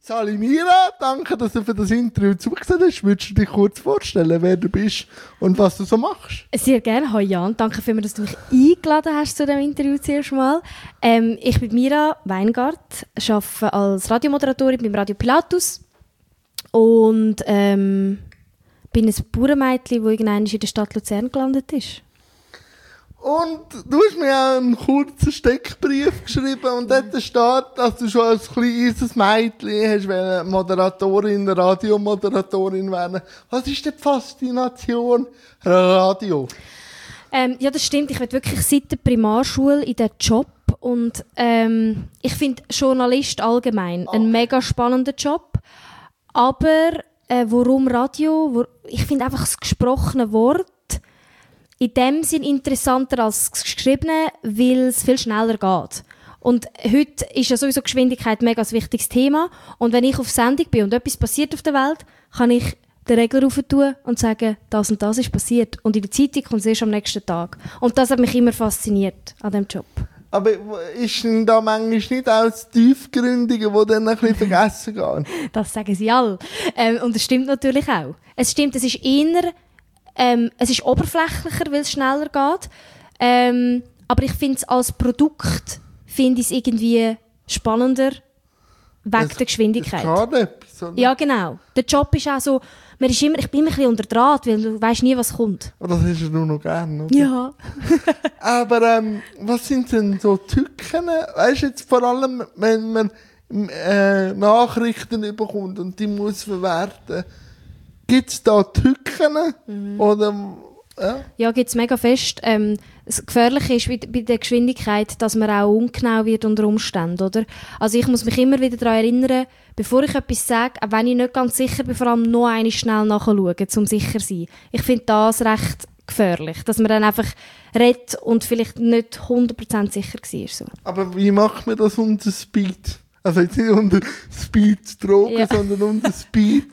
Sali Mira, danke, dass du für das Interview zugesehen hast. Würdest du dich kurz vorstellen, wer du bist und was du so machst? Sehr gerne. Hallo Jan, danke vielmals, dass du mich eingeladen hast zu diesem Interview zuerst mal. Ich bin Mira Weingart, arbeite als Radiomoderatorin beim Radio Pilatus und bin ein Bauernmädchen, das irgendwann in der Stadt Luzern gelandet ist. Und du hast mir auch einen kurzen Steckbrief geschrieben und dort steht, dass du schon als kleines Mädchen hast Moderatorin, Radiomoderatorin werden. Was ist denn die Faszination Radio? Ja, das stimmt. Ich will wirklich seit der Primarschule in diesen Job und ich finde Journalist allgemein einen mega spannenden Job. Aber warum Radio? Ich finde einfach das gesprochene Wort in dem Sinn interessanter als das Geschriebene, weil es viel schneller geht. Und heute ist ja sowieso Geschwindigkeit ein mega wichtiges Thema. Und wenn ich auf Sendung bin und etwas passiert auf der Welt, kann ich den Regler rauf tun und sagen, das und das ist passiert. Und in der Zeitung kommt es erst am nächsten Tag. Und das hat mich immer fasziniert an diesem Job. Aber ist denn da manchmal nicht auch das Tiefgründige, das dann ein bisschen vergessen geht? Das sagen sie alle. Und das stimmt natürlich auch. Es stimmt, es ist eher... es ist oberflächlicher, weil es schneller geht. Aber ich finde es als Produkt irgendwie spannender wegen der Geschwindigkeit. Ja, genau. Der Job ist auch so, ich bin immer ein bisschen unter Draht, weil du weißt nie, was kommt. Oh, das ist ja nur noch gerne, oder? Ja. Aber was sind denn so Tücken? Weißt du, jetzt vor allem, wenn man Nachrichten bekommt und die muss verwerten, gibt es da Tücken? Oder, ja, gibt es mega fest. Das Gefährliche ist bei der Geschwindigkeit, dass man auch ungenau wird unter Umständen, oder? Also ich muss mich immer wieder daran erinnern, bevor ich etwas sage, auch wenn ich nicht ganz sicher bin, vor allem noch einmal schnell nachschauen, um sicher zu sein. Ich finde das recht gefährlich, dass man dann einfach redet und vielleicht nicht 100% sicher war. So. Aber wie macht man das unter Speed? Also jetzt nicht unter Speed-Drogen, sondern unter Speed,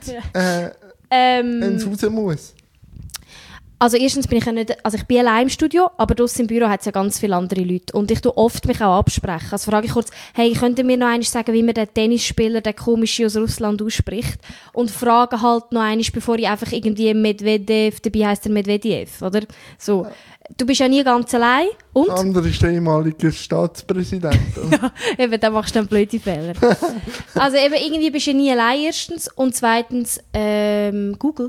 wenn es raus muss. Also erstens bin ich ja nicht, also ich bin allein im Studio, aber draussen im Büro hat es ja ganz viele andere Leute und ich tue oft mich auch absprechen. Also frage ich kurz, hey, könnt ihr mir noch einmal sagen, wie man den Tennisspieler, der komische aus Russland ausspricht? Und frage halt noch einmal, bevor ich einfach irgendwie Medvedev, dabei heisst er Medvedev, oder? So. Du bist ja nie ganz allein. Und? Der andere ist der ehemalige Staatspräsident. Ja, eben, da machst du dann blöde Fehler. Also eben, irgendwie bist du ja nie allein erstens und zweitens Google.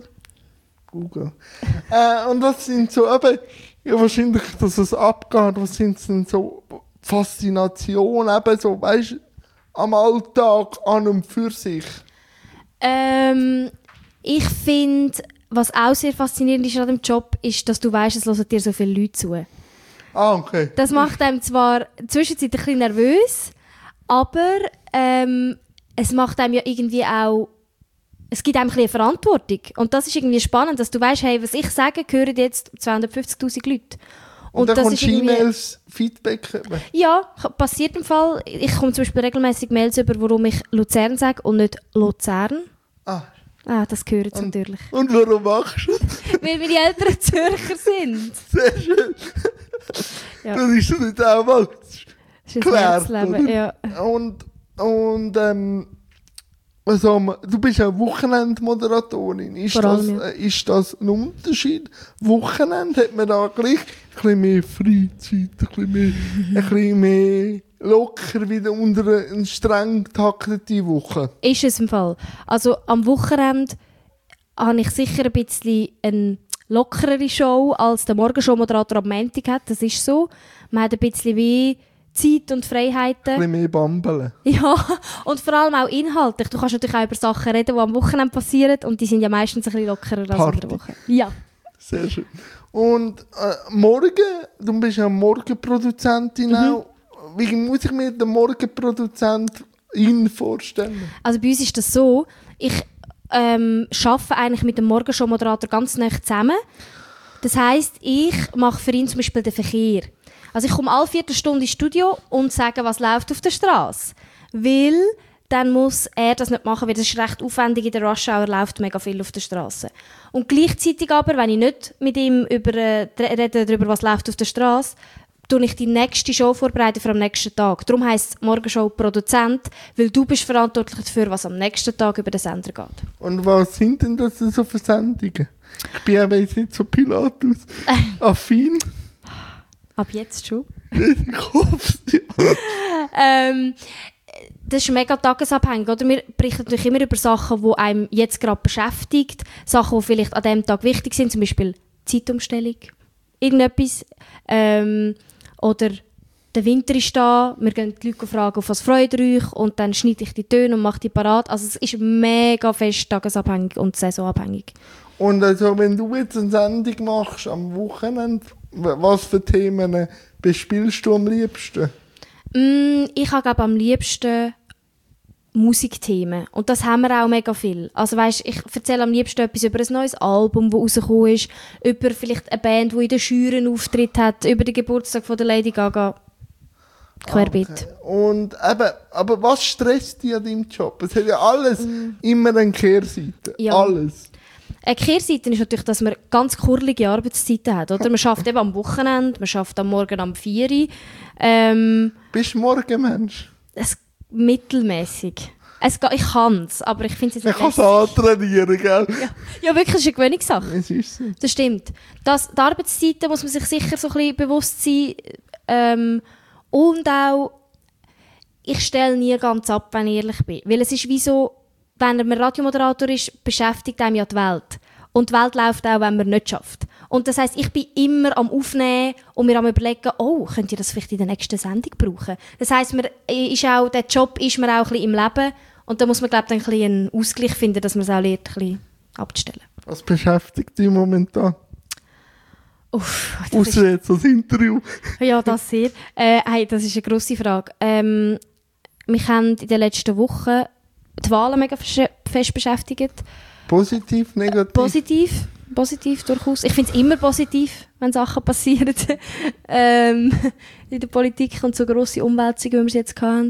Und was sind so, eben, ja, wahrscheinlich, dass es abgeht, was sind denn so Faszinationen, eben so, weißt du, am Alltag an und für sich? Ich finde, was auch sehr faszinierend ist an dem Job, ist, dass du weißt, es hören dir so viele Leute zu. Ah, okay. Das macht einem zwar zwischenzeit ein bisschen nervös, aber es macht einem ja irgendwie auch, es gibt einem ein bisschen Verantwortung. Und das ist irgendwie spannend, dass du weißt, hey, was ich sage, hören jetzt 250'000 Leute. Und dann kommt E-Mails, Feedback? Ja, passiert im Fall. Ich komme zum Beispiel regelmäßig Mails über, warum ich Luzern sage und nicht Luzern. Ah, das gehört natürlich. Und warum machst du das? Weil meine Eltern Zürcher sind. Sehr schön. Ja. Das ist doch nicht auch mal geklärt, ja. Also, du bist ja Wochenendmoderatorin. Ist das ein Unterschied? Wochenende hat man da gleich ein bisschen mehr Freizeit, ein bisschen mehr locker wieder unter eine streng getaktete Woche? Ist es im Fall. Also am Wochenende habe ich sicher ein bisschen eine lockerere Show, als der Morgenshow-Moderator am Montag hat. Das ist so. Man hat ein bisschen wie Zeit und Freiheiten. Ein bisschen mehr bambeln. Ja, und vor allem auch inhaltlich. Du kannst natürlich auch über Sachen reden, die am Wochenende passieren und die sind ja meistens ein bisschen lockerer als in der Woche. Ja. Sehr schön. Und morgen, du bist ja Morgenproduzentin auch. Wie muss ich mir den Morgenproduzentin vorstellen? Also bei uns ist das so, ich arbeite eigentlich mit dem Morgenshow-Moderator ganz nah zusammen. Das heisst, ich mache für ihn zum Beispiel den Verkehr. Also ich komme alle Viertelstunde ins Studio und sage, was läuft auf der Straße. Weil dann muss er das nicht machen, weil das ist recht aufwendig. In der Rush Hour läuft mega viel auf der Straße. Und gleichzeitig aber, wenn ich nicht mit ihm rede darüber, was läuft auf der Straße, tue ich die nächste Show vorbereiten für am nächsten Tag. Darum heisst es Morgenshow Produzent, weil du bist verantwortlich dafür, was am nächsten Tag über den Sender geht. Und was sind denn das so für Sendungen? Ich bin aber jetzt nicht so Pilatus-affin. Ab jetzt schon. Ich hoffe es. Das ist mega tagesabhängig, oder? Wir berichten natürlich immer über Sachen, die einem jetzt gerade beschäftigt. Sachen, die vielleicht an diesem Tag wichtig sind, zum Beispiel Zeitumstellung, irgendetwas. Oder der Winter ist da, wir gehen die Leute fragen, auf was freut ihr euch? Und dann schneide ich die Töne und mache die parat. Also es ist mega fest tagesabhängig und saisonabhängig. Und also, wenn du jetzt eine Sendung machst am Wochenende, was für Themen bespielst du am liebsten? Ich habe, glaube am liebsten Musikthemen. Und das haben wir auch mega viel. Also weißt, ich erzähle am liebsten etwas über ein neues Album, das rausgekommen ist, über vielleicht eine Band, die in den Schüren Auftritt hat, über den Geburtstag von der Lady Gaga. Querbeet. Okay. Und eben, aber was stresst dich an deinem Job? Es hat ja alles immer eine Kehrseite. Ja. Alles. Eine Kehrseite ist natürlich, dass man ganz kurlige Arbeitszeiten hat. Oder? Man arbeitet eben am Wochenende, man arbeitet am Morgen um 4 Uhr. Bist du Morgenmensch? Mittelmäßig. Ich kann es, aber ich finde es nicht. Ich kann es antrainieren, gell? Ja, wirklich, es ist eine Gewöhnungssache. Es ist so. Das stimmt. Die Arbeitszeiten muss man sich sicher so ein bisschen bewusst sein. Und auch, ich stelle nie ganz ab, wenn ich ehrlich bin. Weil es ist wie so, wenn man Radiomoderator ist, beschäftigt einem ja die Welt. Und die Welt läuft auch, wenn man nicht schafft. Und das heisst, ich bin immer am Aufnehmen und mir am überlegen, könnt ihr das vielleicht in der nächsten Sendung brauchen? Das heisst, der Job ist mir auch ein bisschen im Leben. Und da muss man, glaube ich, ein bisschen einen Ausgleich finden, dass man es auch lernt, ein bisschen abzustellen. Was beschäftigt dich momentan? Ausser jetzt das Interview. Ja, das sehr. Das ist eine grosse Frage. Mich haben in den letzten Wochen die Wahlen mega fest beschäftigt. Positiv, negativ? Positiv durchaus. Ich finde es immer positiv, wenn Sachen passieren in der Politik und so grosse Umwälzungen, wie wir es jetzt hatten.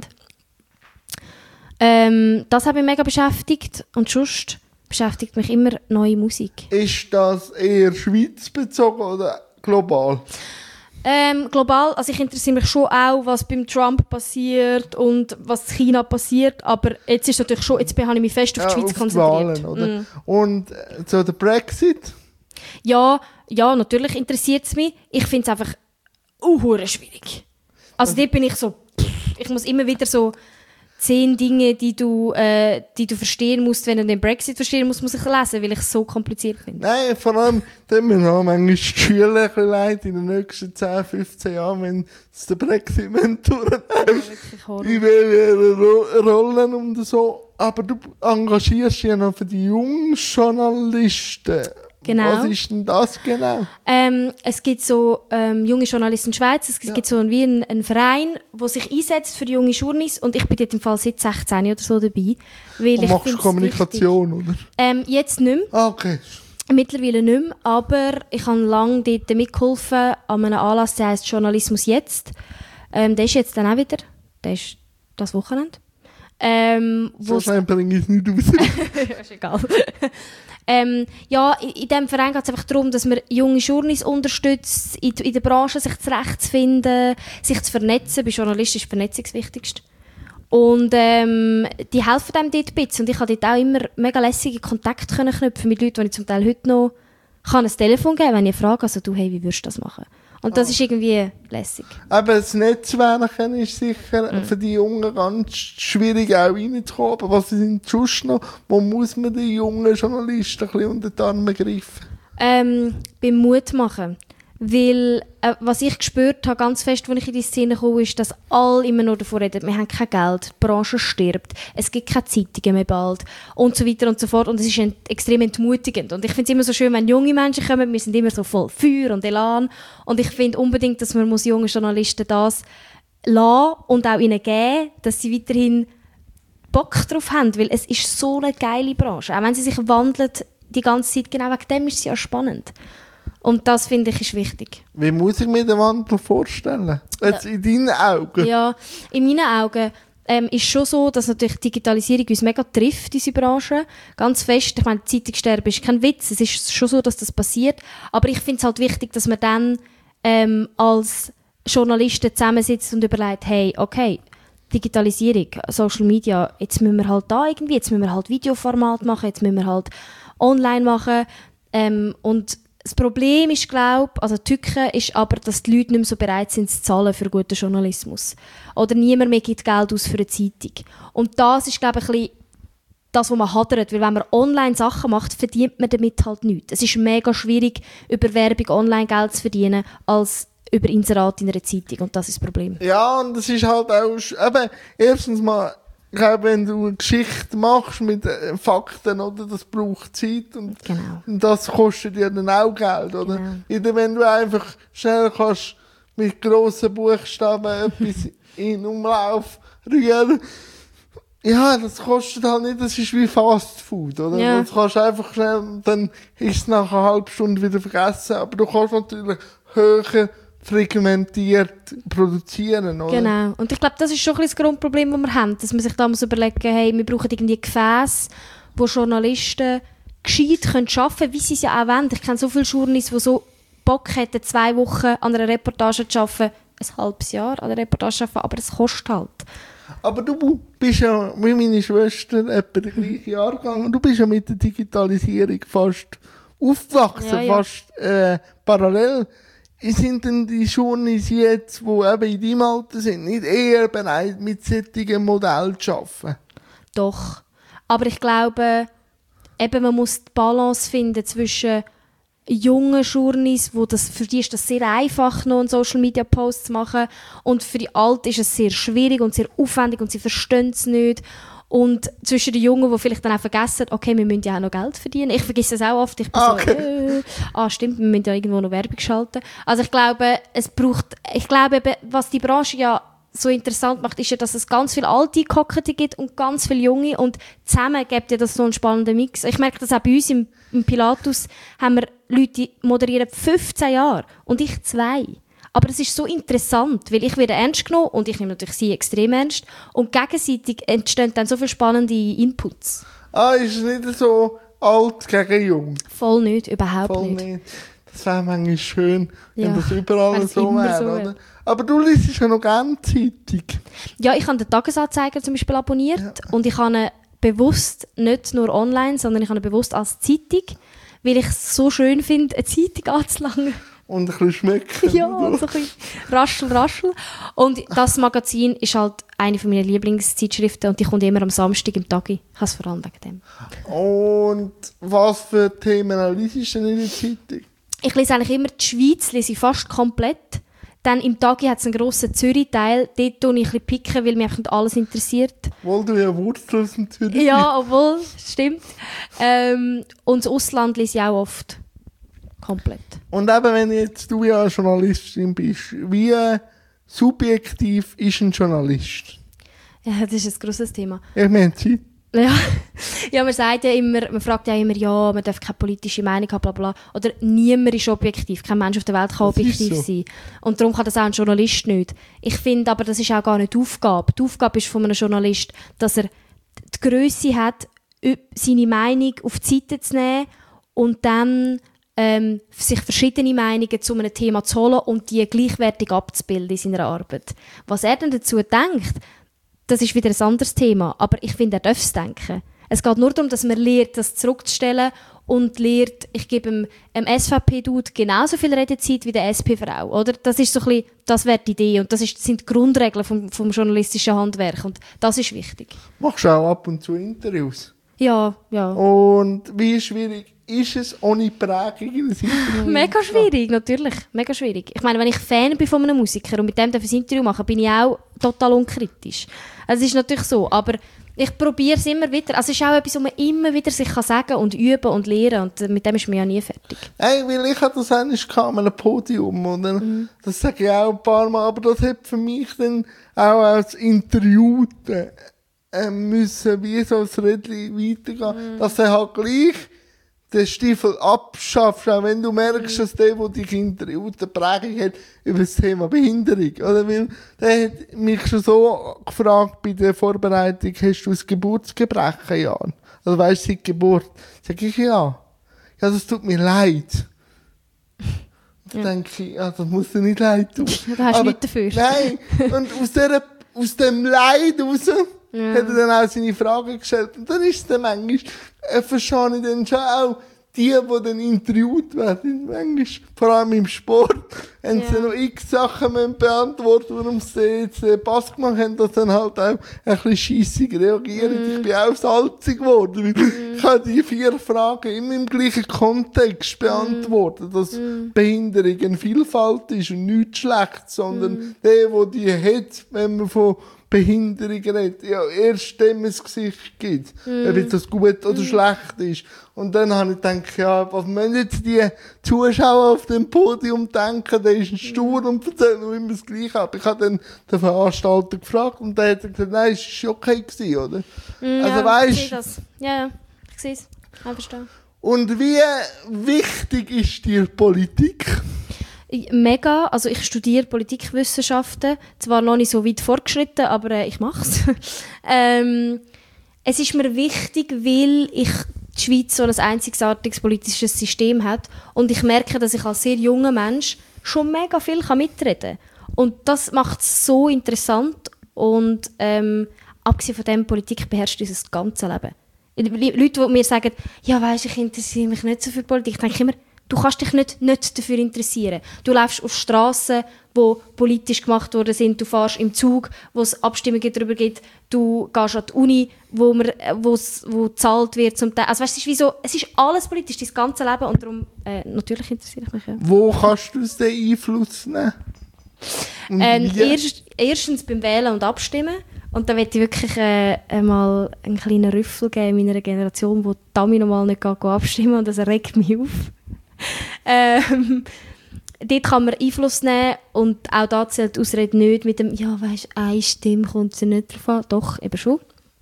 Das hat mich mega beschäftigt und sonst beschäftigt mich immer neue Musik. Ist das eher schweizbezogen oder global? Global, also ich interessiere mich schon auch, was beim Trump passiert und was in China passiert, aber jetzt ist natürlich schon, jetzt habe ich mich fest auf die Schweiz konzentriert. Wahlen, oder? Und so der Brexit? Ja, natürlich interessiert es mich. Ich finde es einfach schwierig. Also dort bin ich so, ich muss immer wieder so 10 Dinge, die du verstehen musst, wenn du den Brexit verstehen musst, muss ich lesen, weil ich es so kompliziert finde. Nein, vor allem, dann haben wir manchmal die Schüler ein bisschen leid in den nächsten 10, 15 Jahren, wenn es den Brexit durchnehmen. Die wählen Rollen und so. Aber du engagierst dich ja noch für die jungen Journalisten. Genau. Was ist denn das genau? Es gibt so junge Journalisten in der Schweiz, es gibt so wie einen Verein, der sich einsetzt für junge Journeys und ich bin dort im Fall seit 16 oder so dabei. Weil und machst Kommunikation, oder? Jetzt nicht mehr. Okay. Mittlerweile nicht mehr, aber ich habe lange dort mitgeholfen an einem Anlass, der heisst «Journalismus jetzt». Der ist jetzt dann auch wieder, der ist das Wochenende. So schnell bringe ich es nicht raus. Ist egal. In diesem Verein geht es einfach darum, dass man junge Journeys unterstützt, in der Branche sich zurechtzufinden, sich zu vernetzen. Bei Journalisten ist Vernetzung das Wichtigste. Und die helfen einem dort ein bisschen. Und ich konnte dort auch immer mega lässige Kontakte knüpfen mit Leuten, die ich zum Teil heute noch ein Telefon geben kann, wenn ich frage, also du, hey, wie würdest du das machen? Und das ist irgendwie lässig. Aber das Netzwerken ist sicher für die Jungen ganz schwierig auch reinzukommen. Aber was sind sonst noch? Wo muss man die jungen Journalisten ein bisschen unter die Arme greifen? Beim Mut machen. Weil, was ich gespürt habe, ganz fest, als ich in die Szene kam, ist, dass alle immer nur davon reden, wir haben kein Geld, die Branche stirbt, es gibt keine Zeitungen mehr bald und so weiter und so fort. Und es ist extrem entmutigend. Und ich finde es immer so schön, wenn junge Menschen kommen, wir sind immer so voll Feuer und Elan. Und ich finde unbedingt, dass man jungen Journalisten das lassen und auch ihnen geben, dass sie weiterhin Bock drauf haben, weil es ist so eine geile Branche. Auch wenn sie sich wandelt die ganze Zeit, genau wegen dem ist sie ja spannend. Und das, finde ich, ist wichtig. Wie muss ich mir den Wandel vorstellen? Jetzt in deinen Augen? Ja, in meinen Augen ist schon so, dass natürlich die Digitalisierung uns mega trifft, diese Branche. Ganz fest. Ich meine, Zeitungssterben ist kein Witz. Es ist schon so, dass das passiert. Aber ich finde es halt wichtig, dass man dann als Journalisten zusammensitzen und überlegen, hey, okay, Digitalisierung, Social Media, jetzt müssen wir halt da irgendwie, jetzt müssen wir halt Videoformat machen, jetzt müssen wir halt online machen. Und das Problem ist, die Tücke ist aber, dass die Leute nicht mehr so bereit sind zu zahlen für guten Journalismus. Oder niemand mehr gibt Geld aus für eine Zeitung. Und das ist, glaube ich, ein bisschen das, was man hadert. Weil wenn man online Sachen macht, verdient man damit halt nichts. Es ist mega schwierig, über Werbung online Geld zu verdienen, als über Inserat in einer Zeitung. Und das ist das Problem. Ja, und das ist halt auch, eben, erstens mal, ich glaube, wenn du eine Geschichte machst mit Fakten, oder, das braucht Zeit und, Genau. und das kostet dir dann auch Geld, oder? Genau. Oder wenn du einfach schnell kannst mit grossen Buchstaben etwas in Umlauf rühren, ja, das kostet halt nicht, das ist wie Fast Food, oder? Ja. Das kannst du einfach schnell, dann ist es nach einer halben Stunde wieder vergessen, aber du kannst natürlich höher fragmentiert produzieren, oder? Genau. Und ich glaube, das ist schon ein bisschen das Grundproblem, das wir haben, dass man sich da muss überlegen, hey, wir brauchen irgendwie Gefäße, wo Journalisten gescheit arbeiten können, wie sie es ja auch wollen. Ich kenne so viele Journalisten, die so Bock hätten, 2 Wochen an einer Reportage zu arbeiten, ein halbes Jahr an einer Reportage zu arbeiten, aber es kostet halt. Aber du bist ja, wie meine Schwester, etwa der gleiche Jahrgang, und du bist ja mit der Digitalisierung fast aufgewachsen, Ja. fast parallel. Sind denn die Journalisten jetzt, die eben in deinem Alter sind, nicht eher bereit, mit solchen Modellen zu arbeiten? Doch. Aber ich glaube, eben, man muss die Balance finden zwischen jungen Journeys, für die ist das sehr einfach, noch einen Social-Media-Post zu machen, und für die Alten ist es sehr schwierig und sehr aufwendig und sie verstehen es nicht. Und zwischen den Jungen, die vielleicht dann auch vergessen, okay, wir müssen ja auch noch Geld verdienen. Ich vergesse das auch oft. Ich bin stimmt, wir müssen ja irgendwo noch Werbung schalten. Also ich glaube, was die Branche ja so interessant macht, ist ja, dass es ganz viele alte Cockete gibt und ganz viele junge, und zusammen gibt ja das so einen spannenden Mix. Ich merke das auch bei uns im Pilatus, haben wir Leute, die moderieren 15 Jahre und ich 2. Aber es ist so interessant, weil ich werde ernst genommen und ich nehme natürlich sie extrem ernst, und gegenseitig entstehen dann so viele spannende Inputs. Ist es nicht so alt gegen jung? Voll nicht, überhaupt Voll nicht. Das wäre manchmal schön, wenn Ja, das überall wenn es so immer wäre, so oder? wäre. Aber du liest ja noch gerne Zeitung. Ja, ich habe den Tagesanzeiger zum Beispiel abonniert, und ich habe ihn bewusst nicht nur online, sondern ich habe ihn bewusst als Zeitung, weil ich es so schön finde, eine Zeitung anzulangen. Und ein bisschen schmecken. Ja, und so ein bisschen raschel. Und das Magazin ist halt eine meiner Lieblingszeitschriften, und die kommt immer am Samstag im Tagi. Ich habe es vor allem wegen dem. Und was für Themen liest du denn in der Zeitung? Ich lese eigentlich immer die Schweiz, lese ich fast komplett. Dann im Tagi hat es einen grossen Zürich-Teil. Dort tue ich ein bisschen picken, weil mich nicht alles interessiert. Obwohl du ja Wurzeln aus dem Zürich Ja, obwohl, stimmt. Und das Ausland lese ich auch oft. Komplett. Und eben, wenn jetzt du ja Journalistin bist, wie subjektiv ist ein Journalist? Ja, das ist ein grosses Thema. Ich meine, Zeit. Ja, man sagt ja immer, man fragt ja immer, ja, man darf keine politische Meinung haben, bla bla. Oder niemand ist objektiv, kein Mensch auf der Welt kann objektiv sein. Und darum kann das auch ein Journalist nicht. Ich finde aber, das ist auch gar nicht die Aufgabe. Die Aufgabe ist von einem Journalist, dass er die Grösse hat, seine Meinung auf die Seite zu nehmen und dann sich verschiedene Meinungen zu einem Thema zu holen und die gleichwertig abzubilden in seiner Arbeit. Was er dann dazu denkt, das ist wieder ein anderes Thema. Aber ich finde, er darf es denken. Es geht nur darum, dass man lernt, das zurückzustellen und lernt, ich gebe dem SVP-Dude genauso viel Redezeit wie der SP-Frau. Oder? Das ist so ein bisschen, das wäre die Idee. Und das sind die Grundregeln vom journalistischen Handwerk. Und das ist wichtig. Machst du auch ab und zu Interviews? Ja. Und wie schwierig ist es ohne Prägung in das Interview? Mega schwierig, natürlich. Mega schwierig. Ich meine, wenn ich Fan bin von einem Musiker und mit dem ein Interview mache, bin ich auch total unkritisch. Also es ist natürlich so, aber ich probiere es immer wieder. Also es ist auch etwas, was man immer wieder sich sagen kann und üben und lernen, und mit dem ist man ja nie fertig. Hey, weil ich hatte das eigentlich an einem Podium, oder? Das sage ich auch ein paar Mal, aber das hat für mich dann auch als Interviewte müssen wie so ein Rädchen weitergehen, dass er halt gleich den Stiefel abschaffst, auch wenn du merkst, dass der dich interviewt, eine Prägung hat über das Thema Behinderung. Oder? Weil der hat mich schon so gefragt bei der Vorbereitung, hast du ein Geburtsgebrechen, Jan? Also weisst du, seit Geburt? Sag ich, ja. Ja, das tut mir leid. Dann denke ich, das muss dir nicht leid tun. Da hast du nichts dafür. Nein, und aus dem Leid raus hat er dann auch seine Fragen gestellt. Und dann ist es dann manchmal, verstehe ich dann schon auch, die dann interviewt werden, manchmal, vor allem im Sport, haben sie noch x Sachen beantwortet, warum sie jetzt Pass gemacht haben, dass dann halt auch ein bisschen scheissig reagieren. Ich bin auch salzig geworden, weil ich habe die 4 Fragen immer im gleichen Kontext beantwortet, dass Behinderung eine Vielfalt ist und nichts Schlechtes, sondern der die hat, wenn man von Behinderung redet, ja, erst dem ein Gesicht gibt, ob das gut oder schlecht ist. Und dann habe ich gedacht, ja, was müssen jetzt die Zuschauer auf dem Podium denken, der ist ein Stur und erzählt noch immer das Gleiche ab. Ich habe dann den Veranstalter gefragt und der hat gesagt, nein, es war okay gewesen, oder? Also weißt, ich sehe das. Ja, ich sehe es. Ich verstehe. Und wie wichtig ist dir Politik? Mega. Also ich studiere Politikwissenschaften. Zwar noch nicht so weit fortgeschritten, aber ich mache es. Es ist mir wichtig, weil die Schweiz so ein einzigartiges politisches System hat. Und ich merke, dass ich als sehr junger Mensch schon mega viel mitreden kann. Und das macht es so interessant. Und abgesehen von dem, Politik beherrscht unser ganzes Leben. Leute, die mir sagen, ja weisst, ich interessiere mich nicht so für Politik, ich denke immer, du kannst dich nicht dafür interessieren. Du läufst auf Strassen, die politisch gemacht worden sind. Du fährst im Zug, wo es Abstimmungen darüber gibt. Du gehst an die Uni, wo gezahlt wird zum Teil. Also weißt, es ist alles politisch, dein ganze Leben. Und darum, natürlich interessiere ich mich. Ja. Wo kannst du den Einfluss nehmen? Erstens beim Wählen und Abstimmen. Und da möchte ich wirklich mal einen kleinen Rüffel geben in meiner Generation, wo Tami noch mal nicht abstimmen kann. Und das regt mich auf. Dort kann man Einfluss nehmen und auch da zählt die Ausrede nicht mit dem «Ja, weisst, eine Stimme kommt es nicht drauf an». Doch, eben schon.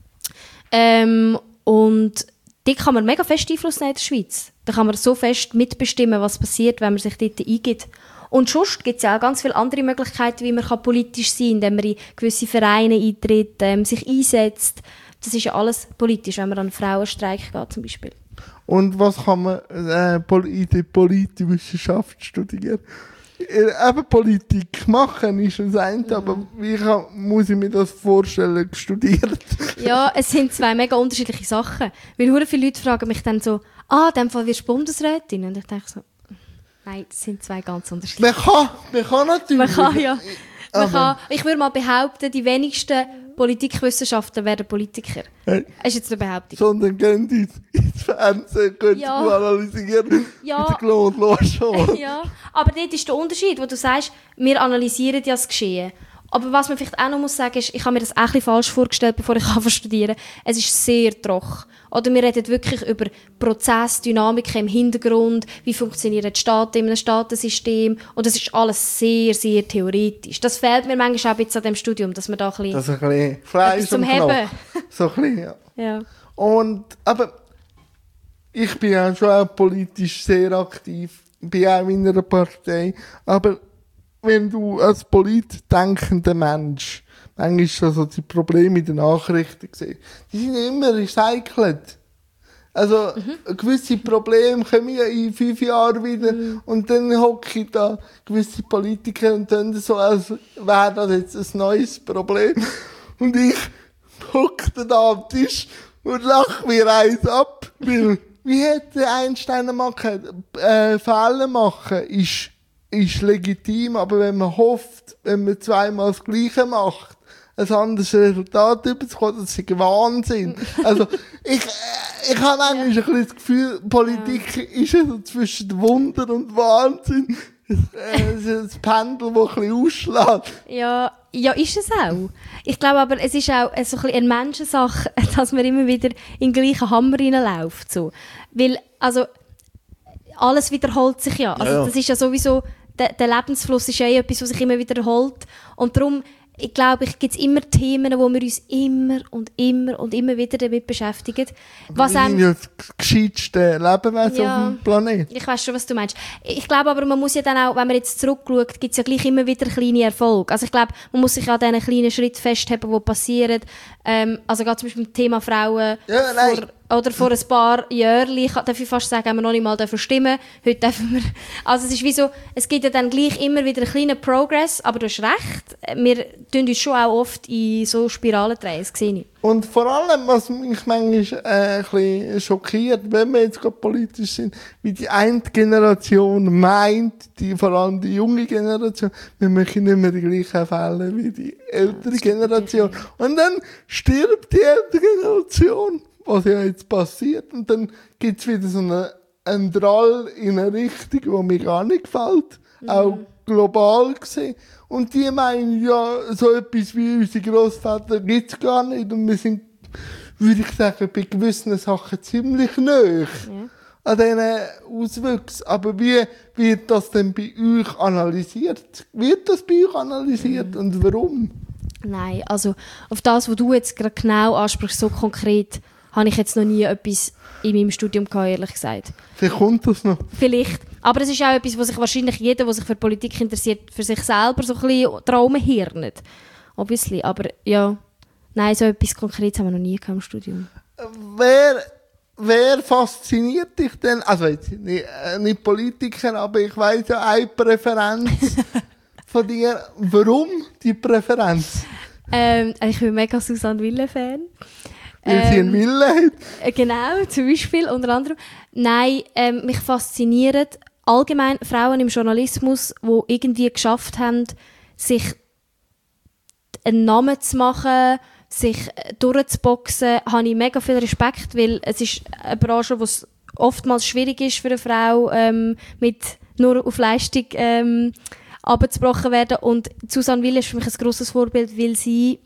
Und dort kann man mega fest Einfluss nehmen in der Schweiz. Da kann man so fest mitbestimmen, was passiert, wenn man sich dort eingibt. Und sonst gibt es ja auch ganz viele andere Möglichkeiten, wie man politisch sein kann, indem man in gewisse Vereine eintritt, sich einsetzt. Das ist ja alles politisch, wenn man an einen Frauenstreik geht zum Beispiel. Und was kann man in der Politikwissenschaft studieren? Eben Politik machen ist das eine, aber wie muss ich mir das vorstellen, studiert? Ja, es sind 2 mega unterschiedliche Sachen. Weil sehr viele Leute fragen mich dann so, in dem Fall wirst du Bundesrätin. Und ich denke so, nein, das sind 2 ganz unterschiedliche Sachen. Man kann natürlich. Man kann, ja. Ich würde mal behaupten, die wenigsten Politikwissenschaften werden Politiker. Hey. Das ist jetzt eine Behauptung. Sondern gehen die ins Fernsehen, können sie analysieren. Ja. Ja, aber dort ist der Unterschied, wo du sagst, wir analysieren ja das Geschehen. Aber was man vielleicht auch noch muss sagen ist, ich habe mir das auch ein bisschen falsch vorgestellt, bevor ich studieren kann. Es ist sehr trocken. Oder wir reden wirklich über Prozessdynamiken im Hintergrund, wie funktionieren die Staaten in einem Staatensystem. Und das ist alles sehr, sehr theoretisch. Das fehlt mir manchmal auch ein bisschen an dem Studium, dass man da ein bisschen Fleisch zum Heben. So ein bisschen, ja. Aber ich bin ja schon auch politisch sehr aktiv. Ich bin auch in einer Partei. Aber wenn du als politisch denkender Mensch, manchmal ist das so die Probleme in den Nachrichten gesehen, die sind immer recycelt. Also, gewisse Probleme kommen ja in 5 Jahren wieder und dann hocke ich da gewisse Politiker und dann so, als wäre das jetzt ein neues Problem. Und ich hocke dann da am Tisch und lache mir eins ab, weil, wie hätte Einstein mal gesagt, Fehler machen ist legitim, aber wenn man hofft, wenn man 2-mal das Gleiche macht, ein anderes Resultat überzukommen, das ist ein Wahnsinn. Also, ich habe eigentlich ein bisschen das Gefühl, Politik ist ja so zwischen Wunder und Wahnsinn. Es ist ein Pendel, das ein bisschen ausschlägt. Ja, ist es auch. Ich glaube aber, es ist auch so ein bisschen eine Menschensache, dass man immer wieder in den gleichen Hammer reinläuft. So. Weil, also, alles wiederholt sich ja. Also, das ist ja sowieso, der Lebensfluss ist ja etwas, was sich immer wiederholt. Und darum, ich glaube, gibt es immer Themen, wo wir uns immer und immer und immer wieder damit beschäftigen. Wir sind ja das gescheiteste Lebewesen auf dem Planeten. Ich weiss schon, was du meinst. Ich glaube aber, man muss ja dann auch, wenn man jetzt zurückschaut, gibt es ja gleich immer wieder kleine Erfolge. Also ich glaube, man muss sich an diesen kleinen Schritten festhalten, die passieren. Also gerade zum Beispiel beim Thema Frauen oder vor ein paar Jahren, darf ich fast sagen, haben wir noch nicht mal stimmen. Heute dürfen wir. Also es ist wie so, es gibt ja dann gleich immer wieder einen kleinen Progress, aber du hast recht, wir tun uns schon auch oft in so Spiralen drehen, das sehe ich. Und vor allem, was mich manchmal ein bisschen schockiert, wenn wir jetzt gerade politisch sind, wie die eine Generation meint, vor allem die junge Generation, wir machen nicht mehr die gleichen Fälle wie die ältere Generation. Und dann stirbt die ältere Generation, was ja jetzt passiert, und dann gibt es wieder so einen Drall in eine Richtung, die mir gar nicht gefällt, auch global gesehen. Und die meinen, ja, so etwas wie unsere Grossväter gibt es gar nicht. Und wir sind, würde ich sagen, bei gewissen Sachen ziemlich nahe an diesen Auswüchsen. Aber wie wird das denn bei euch analysiert? Wird das bei euch analysiert und warum? Nein, also auf das, was du jetzt gerade genau ansprichst, so konkret, habe ich jetzt noch nie etwas in meinem Studium gehabt, ehrlich gesagt. Vielleicht kommt das noch. Vielleicht. Aber es ist auch etwas, was sich wahrscheinlich jeder, der sich für Politik interessiert, für sich selber so ein bisschen Traum hirnet. Obviously. Aber ja, nein, so etwas Konkretes haben wir noch nie gehabt im Studium. Wer fasziniert dich denn? Also jetzt nicht Politiker, aber ich weiss ja eine Präferenz von dir. Warum die Präferenz? Ich bin mega Susanne Wille-Fan. Weil sie einen Wille hat? Genau, zum Beispiel, unter anderem. Nein, mich faszinieren allgemein Frauen im Journalismus, die irgendwie geschafft haben, sich einen Namen zu machen, sich durchzuboxen, habe ich mega viel Respekt, weil es ist eine Branche, wo es oftmals schwierig ist für eine Frau, mit nur auf Leistung abgebrochen werden. Und Susanne Wille ist für mich ein grosses Vorbild, weil sie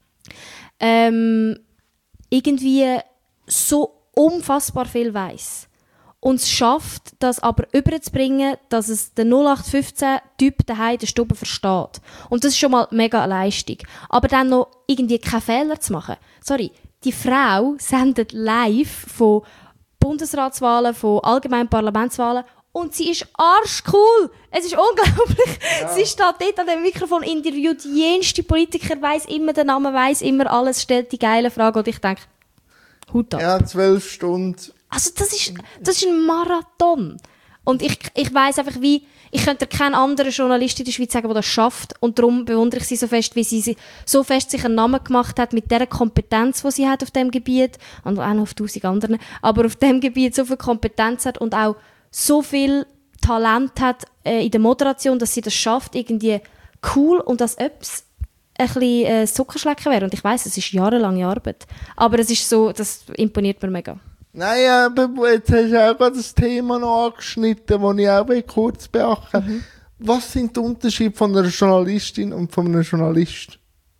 irgendwie so unfassbar viel weiss. Und es schafft, das aber überzubringen, dass es der 0815-Typ daheim in der Stube versteht. Und das ist schon mal mega eine Leistung. Aber dann noch irgendwie keinen Fehler zu machen. Sorry, die Frau sendet live von Bundesratswahlen, von allgemeinen Parlamentswahlen und sie ist arschcool. Es ist unglaublich. Ja. Sie steht dort an dem Mikrofon, interviewt jenste Politiker, weiss immer den Namen, weiss immer alles, stellt die geile Frage und ich denke, Hut ab. Ja, 12 Stunden. Also das ist ein Marathon. Und ich weiss einfach, wie, ich könnte keinen anderen Journalist in der Schweiz sagen, der das schafft. Und darum bewundere ich sie so fest, wie sie so fest sich einen Namen gemacht hat mit der Kompetenz, die sie hat auf diesem Gebiet. Und auch noch auf 1000 anderen. Aber auf diesem Gebiet so viel Kompetenz hat und auch so viel Talent hat in der Moderation, dass sie das schafft, irgendwie cool und als ob es ein bisschen Zuckerschlecken wäre. Und ich weiss, es ist jahrelange Arbeit. Aber es ist so, das imponiert mir mega. Nein, aber jetzt hast du auch gerade das Thema noch angeschnitten, das ich auch kurz beachten will. Was sind die Unterschiede von einer Journalistin und von einem Journalist?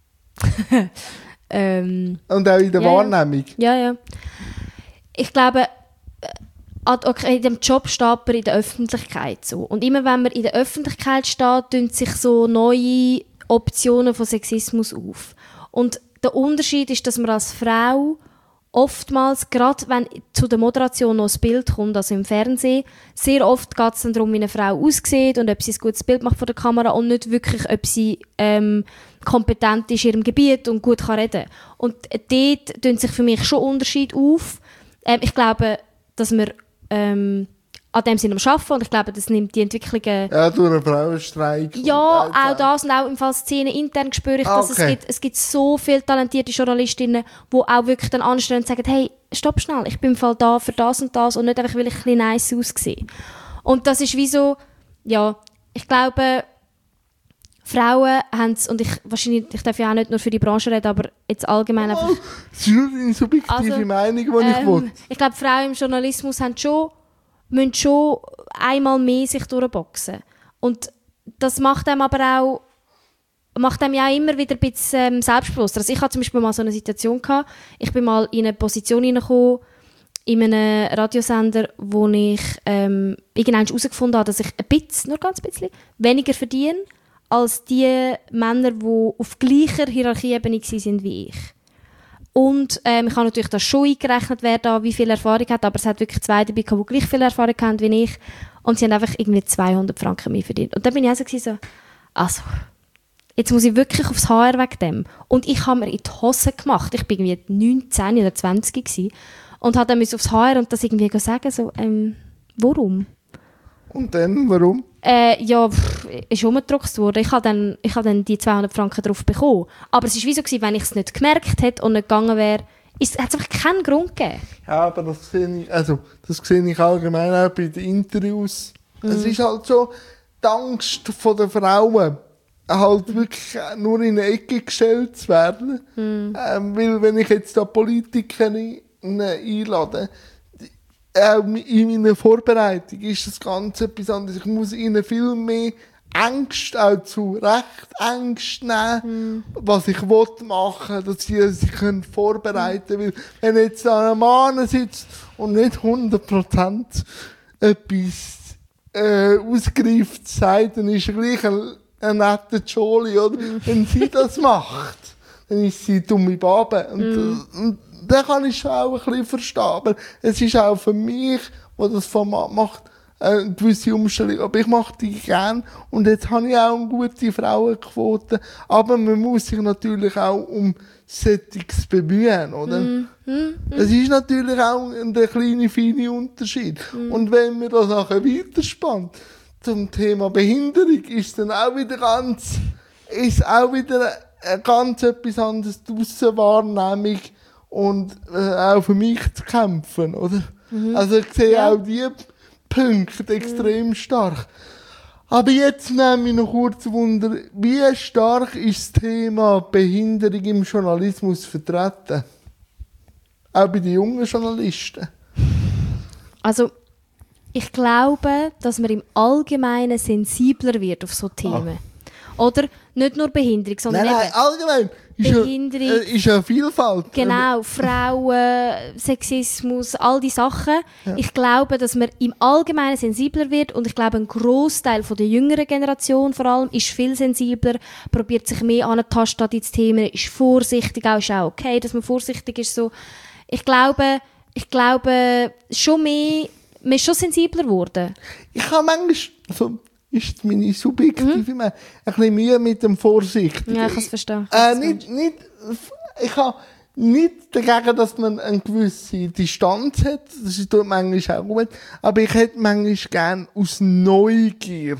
Und auch in der Wahrnehmung? Ja. Ich glaube, okay, in diesem Job steht man in der Öffentlichkeit so. Und immer wenn man in der Öffentlichkeit steht, tun sich so neue Optionen von Sexismus auf. Und der Unterschied ist, dass man als Frau oftmals, gerade wenn zu der Moderation noch ein Bild kommt, also im Fernsehen, sehr oft geht es dann darum, wie eine Frau aussieht und ob sie ein gutes Bild macht vor der Kamera und nicht wirklich, ob sie kompetent ist in ihrem Gebiet und gut kann reden. Und dort tun sich für mich schon Unterschiede auf. Ich glaube, dass wir an dem sind am Arbeiten und ich glaube, das nimmt die Entwicklungen... Ja, durch einen Frauenstreik. Ja, auch das und auch im Fall Szenen intern spüre ich, dass es gibt so viele talentierte Journalistinnen, die auch wirklich dann anstehen und sagen, hey, stopp schnell, ich bin im Fall da für das und das und nicht einfach, weil ich ein bisschen nice aussehe. Und das ist wie so, ja, ich glaube, Frauen haben es, und ich darf ja auch nicht nur für die Branche reden, aber jetzt allgemein einfach... Das ist nur eine subjektive Meinung, die ich will. Ich glaube, Frauen im Journalismus müssen schon einmal mehr sich durchboxen. Und das macht einem aber auch ja immer wieder ein bisschen selbstbewusster. Also ich hatte zum Beispiel mal so eine Situation gehabt, ich bin mal in eine Position hineingekommen, in einem Radiosender, wo ich irgendwann herausgefunden habe, dass ich nur ganz ein bisschen, weniger verdiene als die Männer, die auf gleicher Hierarchieebene waren wie ich. Und ich habe natürlich das schon eingerechnet, wer da wie viel Erfahrung hat, aber es hat wirklich zwei dabei gehabt, die gleich viel Erfahrung haben wie ich. Und sie haben einfach irgendwie 200 Franken mehr verdient. Und dann bin ich also jetzt muss ich wirklich aufs HR wegen dem. Und ich habe mir in die Hose gemacht. Ich war irgendwie 19 oder 20 gewesen. Und hat dann aufs HR und das irgendwie sagen, so, warum? Und dann, warum? Ist umgedruckt worden. Ich habe dann die 200 Franken drauf bekommen. Aber es war wie so, wenn ich es nicht gemerkt hätte und nicht gegangen wäre, hat es einfach keinen Grund gegeben. Ja, aber das sehe ich allgemein auch bei den Interviews. Es ist halt so, die Angst der Frauen, halt wirklich nur in eine Ecke gestellt zu werden. Weil wenn ich jetzt da Politiker einlade, in meiner Vorbereitung ist das Ganze etwas anderes. Ich muss ihnen viel mehr Ängste, auch zu Recht Ängste nehmen, was ich machen will, dass sie sich vorbereiten können. Weil wenn jetzt da ein Mann sitzt und nicht 100% etwas ausgereift sagt, dann ist er gleich ein netter Jolie, oder? Wenn sie das macht, dann ist sie dumme Babe. Und da kann ich schon auch ein bisschen verstehen. Aber es ist auch für mich, der das Format macht, eine gewisse Umstellung. Aber ich mache die gerne. Und jetzt habe ich auch eine gute Frauenquote. Aber man muss sich natürlich auch um Settings bemühen, oder? Es ist natürlich auch ein kleiner, feiner Unterschied. Und wenn man das nachher weiterspannt zum Thema Behinderung, ist dann auch wieder ganz etwas anderes, die Aussenwahrnehmung und auch für mich zu kämpfen, oder? Also ich sehe auch die Punkte extrem stark. Aber jetzt nehme mich noch kurz Wunder, wie stark ist das Thema Behinderung im Journalismus vertreten? Auch bei den jungen Journalisten? Also, ich glaube, dass man im Allgemeinen sensibler wird auf so Themen. Oder nicht nur Behinderung, sondern nein, allgemein. Behinderung. Ist ja Vielfalt. Genau, Frauen, Sexismus, all die Sachen. Ja. Ich glaube, dass man im Allgemeinen sensibler wird und ich glaube, ein Grossteil der jüngeren Generation vor allem ist viel sensibler, probiert sich mehr anzutasten an die Themen, ist vorsichtig, ist auch okay, dass man vorsichtig ist. So. Ich glaube schon mehr, man ist schon sensibler geworden. Ich habe manchmal, ist meine subjektive Meinung, ein bisschen Mühe mit dem Vorsichtigen. Ja, ich kann es verstehen. Ich habe nicht dagegen, dass man eine gewisse Distanz hat. Das tut manchmal auch gut. Aber ich hätte manchmal gerne aus Neugier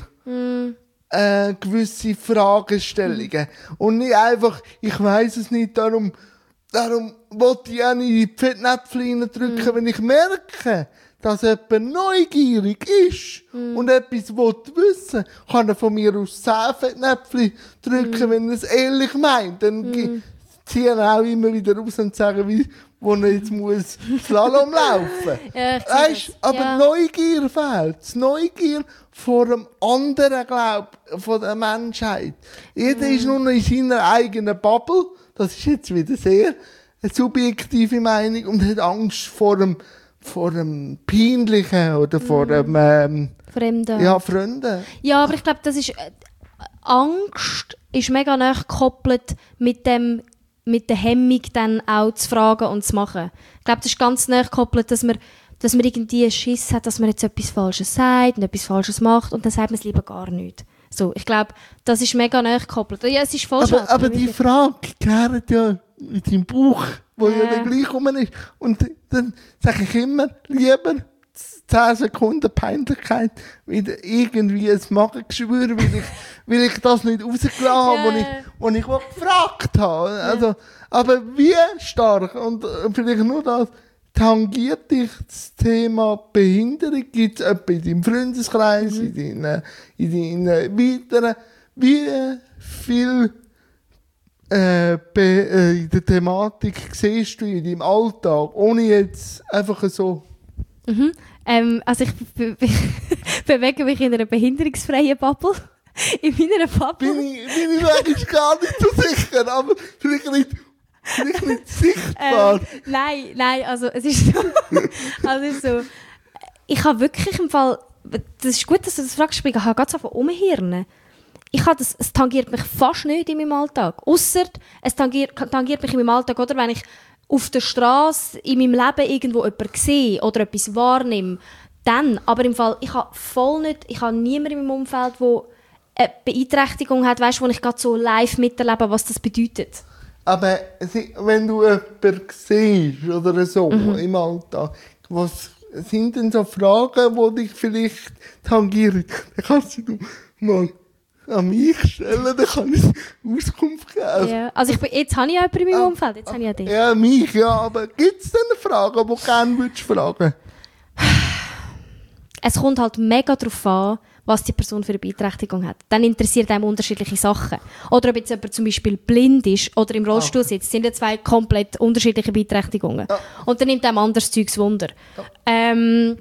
gewisse Fragestellungen. Und nicht einfach, ich weiss es nicht, darum wollte ich auch nicht in die Fettnäpfchen drücken, wenn ich merke, dass jemand neugierig ist und etwas wissen will, kann er von mir aus 10 Fettnäpfchen drücken, wenn er es ehrlich meint. Dann ziehen er auch immer wieder raus und sagen, wo er jetzt muss Slalom laufen. Ja, aber Neugier fehlt. Das Neugier vor dem anderen Glaub von der Menschheit. Jeder ist nur noch in seiner eigenen Bubble. Das ist jetzt wieder sehr eine subjektive Meinung und hat Angst vor dem Peinlichen oder vor dem Fremden. Ja, Fremden. Ja, aber ich glaube, das ist Angst ist mega nah gekoppelt mit der Hemmung, dann auch zu fragen und zu machen. Ich glaube, das ist ganz nah gekoppelt, dass man irgendwie einen Schiss hat, dass man jetzt etwas Falsches sagt und etwas Falsches macht und dann sagt man es lieber gar nicht. So, ich glaube, das ist mega nah gekoppelt. Ja, es ist voll aber die Frage kehrt ja in deinem Buch, wo ja dann gleich rum ist. Und dann sage ich immer, lieber 10 Sekunden Peinlichkeit, wieder irgendwie ein Magengeschwür, weil ich das nicht rausgelassen habe, wo ich gefragt habe. Also, aber wie stark, und vielleicht nur das, tangiert dich das Thema Behinderung? Gibt es etwa in deinem Freundeskreis, in deinen weiteren, wie viel in der Thematik siehst du in deinem Alltag, ohne jetzt einfach so... Also ich bewege mich in einer behinderungsfreien Bubble. In meiner Bubble. Bin ich eigentlich gar nicht so sicher, aber vielleicht nicht sichtbar. Nein, also es ist so, ich habe wirklich im Fall, das ist gut, dass du das fragst, ich habe ganz einfach umhirnen. Es tangiert mich fast nicht in meinem Alltag. Ausser, es tangiert mich in meinem Alltag, oder wenn ich auf der Straße in meinem Leben irgendwo jemanden sehe oder etwas wahrnehme, dann. Aber im Fall, ich habe niemanden in meinem Umfeld, der eine Beeinträchtigung hat, weißt, wo ich gerade so live miterlebe, was das bedeutet. Aber wenn du jemanden siehst oder so im Alltag, was sind denn so Fragen, die dich vielleicht tangieren? Dann kannst du mal an mich stellen, dann kann ich Auskunft geben. Ja. Also jetzt habe ich jemanden in meinem Umfeld, jetzt habe ich ja dich. Ja, mich, ja, aber gibt es denn Fragen, die du gerne fragen würdest? Es kommt halt mega darauf an, was die Person für eine Beeinträchtigung hat. Dann interessiert einem unterschiedliche Sachen. Oder ob jetzt jemand zum Beispiel blind ist oder im Rollstuhl sitzt, sind ja zwei komplett unterschiedliche Beeinträchtigungen. Ja. Und dann nimmt einem anderes Zeugs Wunder. Ja.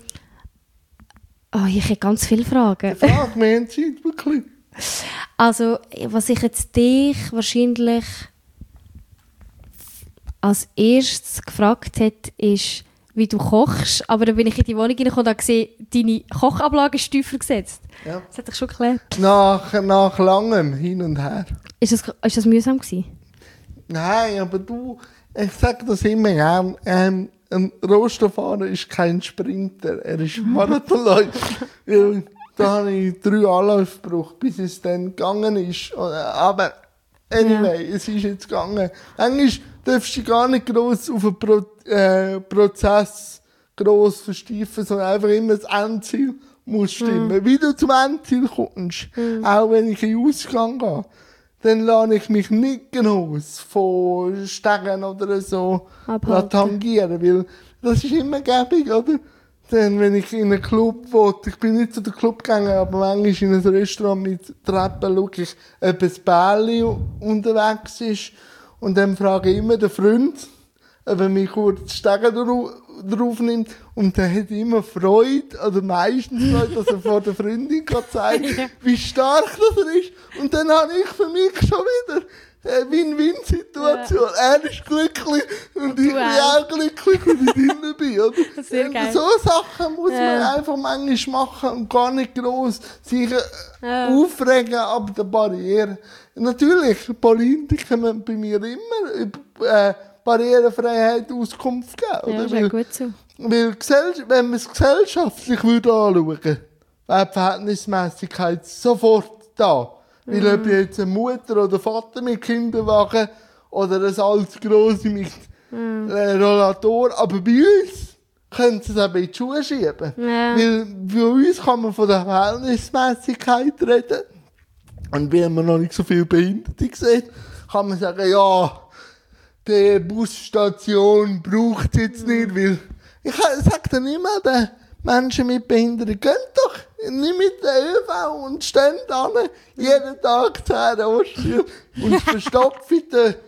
Ich habe ganz viele Fragen. Frag mir in Zeit, wirklich. Also, was ich jetzt dich wahrscheinlich als erstes gefragt hätte, ist, wie du kochst. Aber dann bin ich in die Wohnung reingekommen und habe gesehen, deine Kochablage ist tiefer gesetzt. Ja. Das hat dich schon geklärt. Nach langem Hin und Her. Ist das mühsam gewesen? Nein, aber ich sage das immer gern, ein Rollstuhlfahrer ist kein Sprinter, er ist Marathonläufer. Da habe ich 3 Anläufe gebraucht, bis es dann gegangen ist. Aber anyway, es ist jetzt gegangen. Eigentlich darfst du gar nicht gross auf einen Prozess gross versteifen, sondern einfach immer das Endziel muss stimmen. Wie du zum Endziel kommst, auch wenn ich in den Ausgang gehe, dann lasse ich mich nicht gross von Stegen oder so tangieren, weil das ist immer gäbig, oder? Dann, wenn ich in einen Club will, ich bin nicht zu den Club gegangen, aber manchmal in ein Restaurant mit Treppen schaue ich, ob ein Bärli unterwegs ist. Und dann frage ich immer den Freund, ob er mich kurz Stegen drauf nimmt. Und der hat immer Freude, oder meistens Freude, dass er vor der Freundin zeigen kann, wie stark das er ist. Und dann habe ich für mich schon wieder eine Win-Win-Situation. Ja. Er ist glücklich und ich bin auch glücklich, wenn ich drin bin. Oder? Sehr geil. So Sachen muss man einfach manchmal machen und gar nicht gross sich aufregen ab der Barriere. Natürlich, Politiker müssen bei mir immer Barrierefreiheit Auskunft geben. Oder? Ja, gut so. Weil wenn man es gesellschaftlich anschauen würde, wäre die Verhältnismäßigkeit sofort da. Weil ob jetzt eine Mutter oder Vater mit Kinderwagen oder ein altes Grosse mit Rollator, aber bei uns können sie es auch in die Schuhe schieben. Ja. Weil für uns kann man von der Verhältnismäßigkeit reden. Und wenn man noch nicht so viele Behinderte sieht, kann man sagen, ja, die Busstation braucht es jetzt nicht, weil ich sage dann immer, den Menschen mit Behinderung, geht doch nicht mit der ÖV und stehen da jeden Tag 10 Roststühle und verstopfen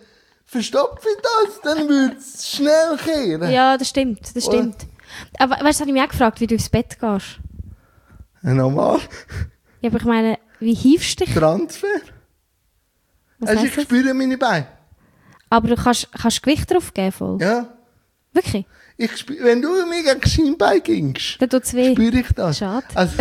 das, dann würde es schnell kehren. Ja, das stimmt. Aber weißt du, habe ich mich auch gefragt, wie du ins Bett gehst. Ja, normal. Ja, aber ich meine, wie hiefst du dich? Transfer. Also ich spüre meine Beine. Aber du kannst Gewicht drauf geben, voll? Ja. Wirklich? Wenn du mir gegen das Schienbein gingst, dann tut's weh. Spüre ich das. Schade. Also,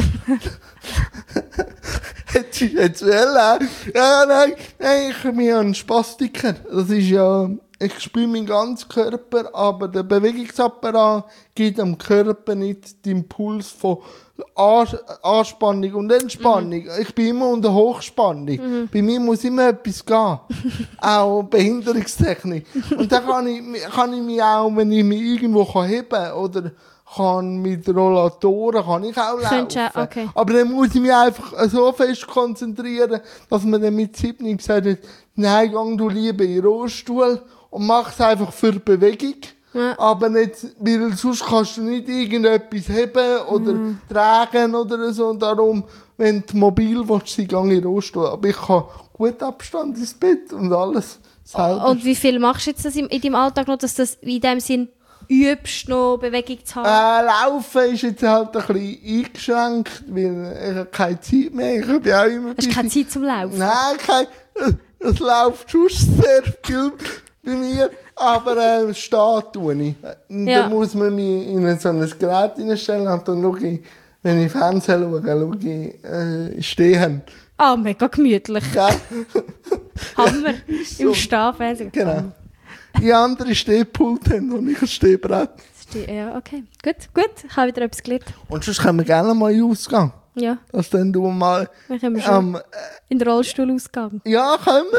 jetzt ja, nein, ich bin ja ein Spastiker. Das ist ja, ich spüre meinen ganzen Körper, aber der Bewegungsapparat gibt am Körper nicht den Impuls von Anspannung und Entspannung. Ich bin immer unter Hochspannung. Bei mir muss immer etwas gehen. Auch Behinderungstechnik. Und dann kann ich mich auch, wenn ich mich irgendwo heben kann oder kann mit Rollatoren kann ich auch laufen. Okay. Aber dann muss ich mich einfach so fest konzentrieren, dass man dann mit 7 gesagt hat, nein, gang du lieber in den Rollstuhl und mach es einfach für Bewegung. Ja. Aber nicht, weil sonst kannst du nicht irgendetwas heben oder tragen oder so. Und darum, wenn du mobil willst, geh in den Rollstuhl. Aber ich kann gut Abstand ins Bett und alles selber. Und wie viel machst du jetzt das in deinem Alltag noch, dass das in dem Sinn übst, noch Bewegung zu haben? Laufen ist jetzt halt ein bisschen eingeschränkt, weil ich habe keine Zeit mehr. Ich habe ja auch immer hast du keine Zeit zum Laufen? Nein, es läuft schon sehr viel bei mir. Aber stehen tue ich. Ja. Da muss man mich in so ein Gerät hineinstellen und dann schaue ich, wenn ich Fernsehen schaue, stehen. Ah, mega gemütlich. Ja. Hammer. So. Im Stehfernsehen. Genau. Die andere Stehpult haben und ich ein Stehbrett. Ja, okay. Gut. Ich habe wieder etwas gelernt. Und sonst können wir gerne mal in den Ausgang. Ja. Dass dann du mal... in den Rollstuhlausgang. Ja, können wir.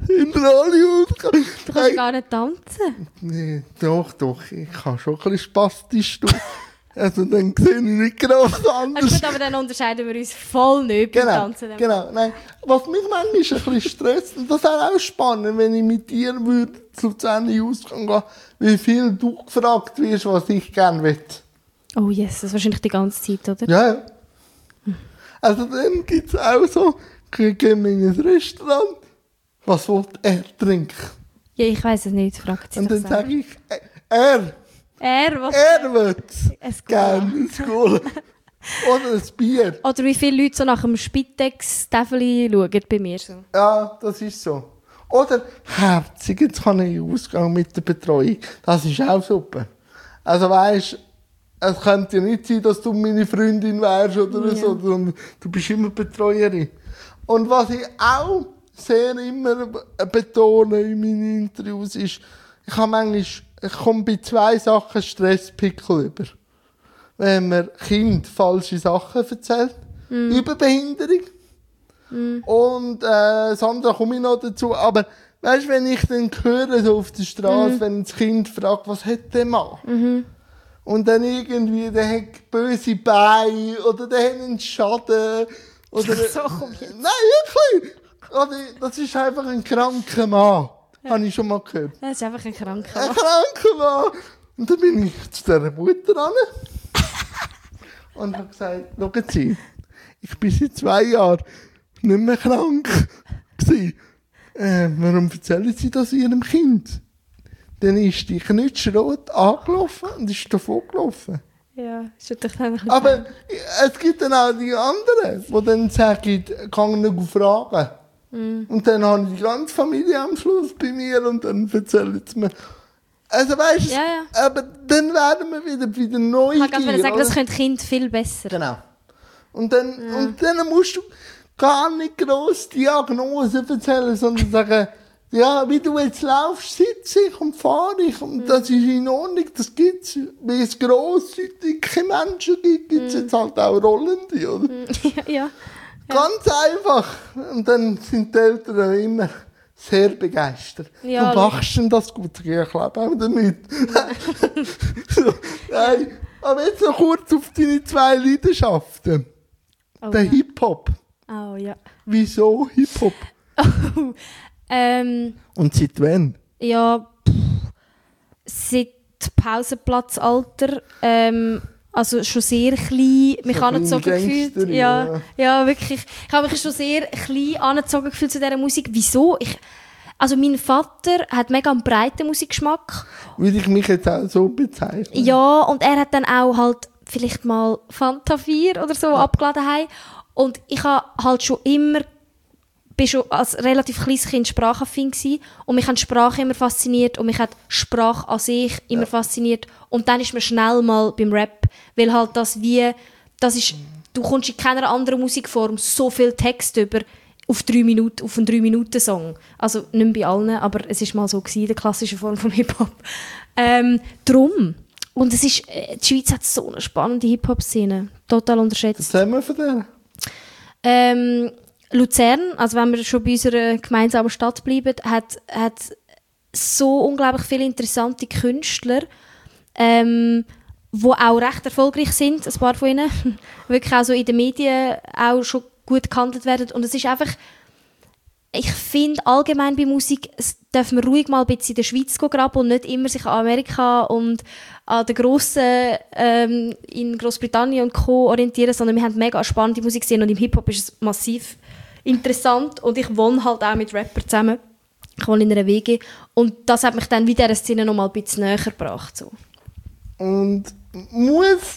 Sind alle ausgegangen. Du kannst gar nicht tanzen. Nee, doch. Ich kann schon ein bisschen spastisch tun. Also dann sehe ich nicht genau was anderes. Also gut, aber dann unterscheiden wir uns voll nicht beim Tanzen. Genau, nein. Was mich manchmal ein bisschen stresst, und das wäre auch spannend, wenn ich mit dir zu Luzern ausgehen, wie viel du gefragt wirst, was ich gerne will. Oh yes, das ist wahrscheinlich die ganze Zeit, oder? Ja. Also dann gibt es auch so, gehen wir in ein Restaurant, was will er trinken? Ja, ich weiss es nicht, fragt sie und das dann sage ich, er will gerne ein Cola. Oder ein Bier. Oder wie viele Leute so nach dem Spitex-Täfeli schauen bei mir so. Ja, das ist so. Oder herzig, jetzt kann ich ausgehen mit der Betreuung. Das ist auch super. Also weisst, es könnte ja nicht sein, dass du meine Freundin wärst oder so, sondern du bist immer Betreuerin. Und was ich auch sehr immer betone in meinen Interviews ist, ich komme bei 2 Sachen Stresspickel über. Wenn man Kind falsche Sachen erzählt, über Behinderung. Und das andere komme ich noch dazu. Aber weißt, wenn ich dann höre, so auf der Straße, wenn das Kind fragt, was hat der Mann? Und dann irgendwie, der hat böse Beine oder der hat einen Schaden. Oder so komm jetzt. Nein, wirklich. Oder das ist einfach ein kranker Mann. Habe ich schon mal gehört. Das ist einfach ein kranker Ein Mann. kranker Mann. Und dann bin ich zu dieser Mutter ran und habe gesagt, schauen Sie, ich bin seit 2 Jahren nicht mehr krank gewesen. Warum erzählen Sie das Ihrem Kind? Dann ist die knutschrot angelaufen und ist davon gelaufen. Ja, ist natürlich einfach Aber es gibt dann auch die anderen, die dann sagen, kann ich nicht fragen. Und dann habe ich die ganze Familie am Schluss bei mir und dann erzählen sie mir. Also weißt du, aber dann werden wir wieder neu. Ich kann sagen, das können Kind viel besser. Genau. Und dann musst du gar nicht gross Diagnosen erzählen, sondern sagen, ja, wie du jetzt laufst, sitze ich und fahre ich. Und das ist in Ordnung, das gibt es. Wie es grosse, dicke Menschen gibt, gibt es jetzt halt auch rollende, oder? Ja. Ganz einfach. Und dann sind die Eltern immer sehr begeistert. Ja, du machst denn das gut? Ich glaube auch damit. So, nein. Aber jetzt noch kurz auf deine 2 Leidenschaften. Oh, Der Hip-Hop. Oh ja. Wieso Hip-Hop? Und seit wann? Ja, seit Pausenplatzalter. Also schon sehr klein. Mich so angezogen gefühlt. Ja, wirklich. Ich habe mich schon sehr klein angezogen gefühlt zu dieser Musik. Wieso? Also mein Vater hat mega einen breiten Musikgeschmack. Würde ich mich jetzt auch so bezeichnen? Ja, und er hat dann auch halt vielleicht mal Fanta 4 oder so abgeladen haben. Und ich habe halt bin schon als relativ kleines Kind sprachaffin gewesen. Und mich hat Sprache immer fasziniert und mich hat Sprache an sich immer fasziniert. Und dann ist mir schnell mal beim Rap, weil halt du kommst in keiner anderen Musikform so viel Text über auf einen 3-Minuten-Song. Also nicht mehr bei allen, aber es war mal so gewesen, die klassische Form vom Hip-Hop. Drum. Und es ist, die Schweiz hat so eine spannende Hip-Hop-Szene. Total unterschätzt. Was haben wir von der? Luzern, also wenn wir schon bei unserer gemeinsamen Stadt bleiben, hat so unglaublich viele interessante Künstler, die auch recht erfolgreich sind, ein paar von ihnen, wirklich auch so in den Medien auch schon gut gehandelt werden. Und es ist einfach, ich finde allgemein bei Musik, es darf man ruhig mal ein bisschen in der Schweiz graben und nicht immer sich an Amerika und an den Grossen in Großbritannien und Co. orientieren, sondern wir haben mega spannende Musik gesehen und im Hip-Hop ist es massiv interessant und ich wohne halt auch mit Rappern zusammen. Ich wohne in einer WG und das hat mich dann wieder der Szene noch mal ein bisschen näher gebracht. So. Und muss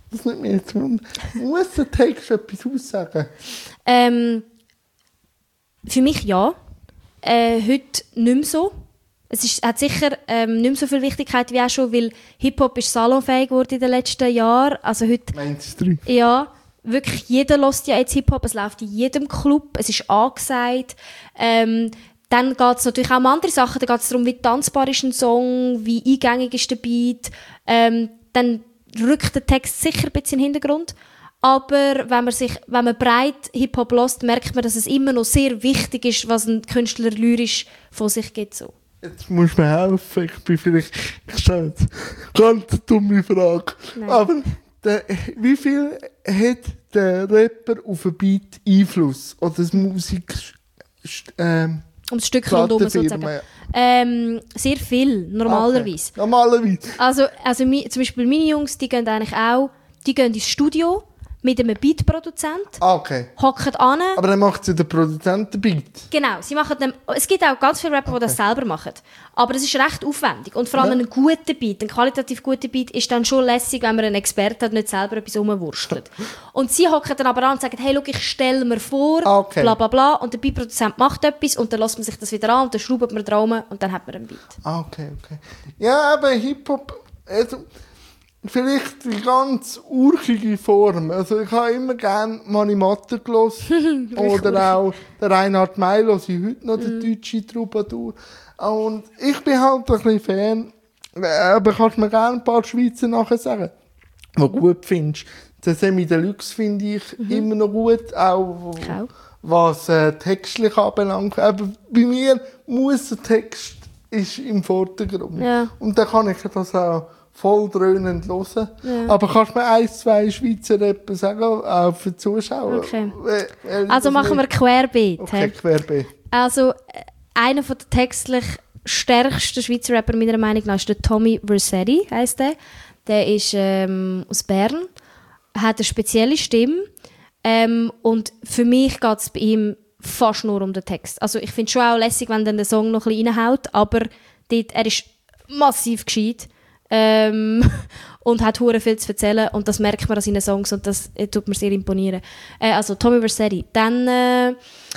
der Text etwas aussagen? Für mich ja. Heute nicht mehr so. Es hat sicher nicht mehr so viel Wichtigkeit wie auch schon, weil Hip-Hop ist salonfähig geworden in den letzten Jahren. Also heute, Mainstream. Ja, wirklich jeder hört ja jetzt Hip-Hop, es läuft in jedem Club, es ist angesagt. Dann geht es natürlich auch um andere Sachen, da geht es darum, wie tanzbar ist ein Song, wie eingängig ist der Beat. Dann rückt der Text sicher ein bisschen in den Hintergrund. Aber wenn man breit Hip-Hop hört, merkt man, dass es immer noch sehr wichtig ist, was ein Künstler lyrisch von sich gibt. So. Jetzt musst du mir helfen. Ich stelle jetzt ganz eine dumme Frage. Nein. Aber wie viel hat der Rapper auf ein Beat Einfluss? Oder das Musik... um das Stück rundum sozusagen. Sehr viel, normalerweise. Okay. Normalerweise. Also zum Beispiel meine Jungs, die gehen eigentlich auch, die gehen ins Studio mit einem Beat-Produzent, hocken an. Aber dann macht sie der Produzent den Beat? Genau, sie machen dann, es gibt auch ganz viele Rapper, die das selber machen. Aber es ist recht aufwendig. Und vor allem ein guter Beat, ein qualitativ guter Beat, ist dann schon lässig, wenn man einen Experten hat, nicht selber etwas rumwurstelt. Und sie hocken dann aber an und sagen, hey, schau, ich stelle mir vor, bla bla bla, und der Beat-Produzent macht etwas und dann lässt man sich das wieder an und dann schraubt man dran und dann hat man einen Beat. Okay. Ja, aber Hip-Hop... Also vielleicht die ganz urchige Form. Also ich habe immer gerne Mani Matter gehört. Oder auch der Reinhard May, höre ich heute noch, der deutsche Troubadour. Und ich bin halt ein bisschen Fan. Aber kannst du mir gerne ein paar Schweizer nachher sagen, die du gut findest. Der Semi Deluxe finde ich immer noch gut, auch was textlich anbelangt. Aber bei mir muss der Text ist im Vordergrund. Ja. Und dann kann ich das auch voll dröhnend hören. Ja. Aber kannst du mir 1, 2 Schweizer Rapper sagen, auch für die Zuschauer? Okay. Also machen wir querbeet. Okay, querbeet. Also einer der textlich stärksten Schweizer Rapper meiner Meinung nach ist der Tommy Vercetti, heisst der. Der ist aus Bern, hat eine spezielle Stimme und für mich geht es bei ihm fast nur um den Text. Also ich finde es schon auch lässig, wenn dann der Song noch ein bisschen reinhaut, aber dort, er ist massiv gescheit. Und hat hure viel zu erzählen und das merkt man an seinen Songs und das tut mir sehr imponieren. Also Tommy Vercetti. Dann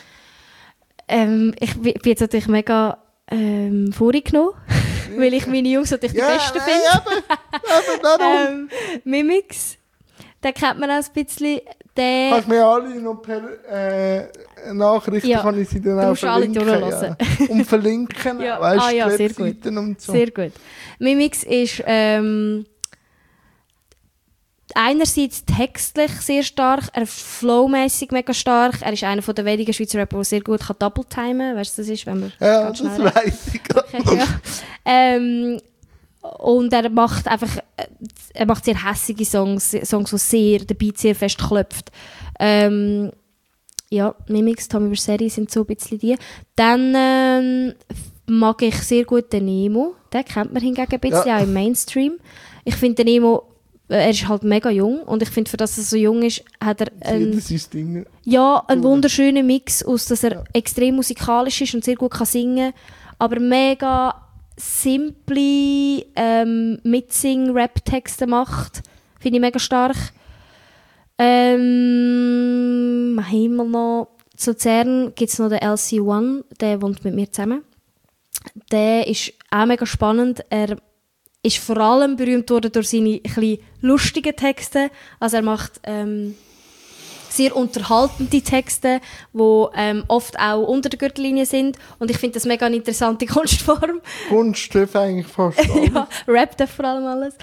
ich bin jetzt natürlich mega vorgenommen, weil ich meine Jungs natürlich die Besten finde. Mimix, den kennt man auch ein bisschen. Kannst du mir alle noch per Nachrichten kann ich sie dann auch verlinken. Ja. Und verlinken, weißt du, sehr gut. Und so. Sehr gut. Mimix ist einerseits textlich sehr stark, er ist flowmäßig mega stark. Er ist einer der wenigen Schweizer Rapper, der sehr gut double-timen kann. Weißt du, das ist, wenn man ganz schnell das weiss ich okay, und er macht sehr hässige Songs, wo der Beat sehr fest klopft. Mimix, Tommy Vercetti sind so ein bisschen die. Dann mag ich sehr gut den Nemo. Den kennt man hingegen ein bisschen auch im Mainstream. Ich finde den Nemo, er ist halt mega jung und ich finde, für das er so jung ist, hat er einen wunderschönen Mix aus, dass er extrem musikalisch ist und sehr gut kann singen, aber mega simple Mitsing-Rap-Texte macht. Finde ich mega stark. Haben wir noch zu Luzern gibt es noch den LC1, der wohnt mit mir zusammen. Der ist auch mega spannend. Er ist vor allem berühmt worden durch seine ein lustigen Texte. Also er macht sehr unterhaltende Texte, die oft auch unter der Gürtellinie sind. Und ich finde das mega eine interessante Kunstform. Kunst darf eigentlich fast alles. Ja, Rap darf vor allem alles.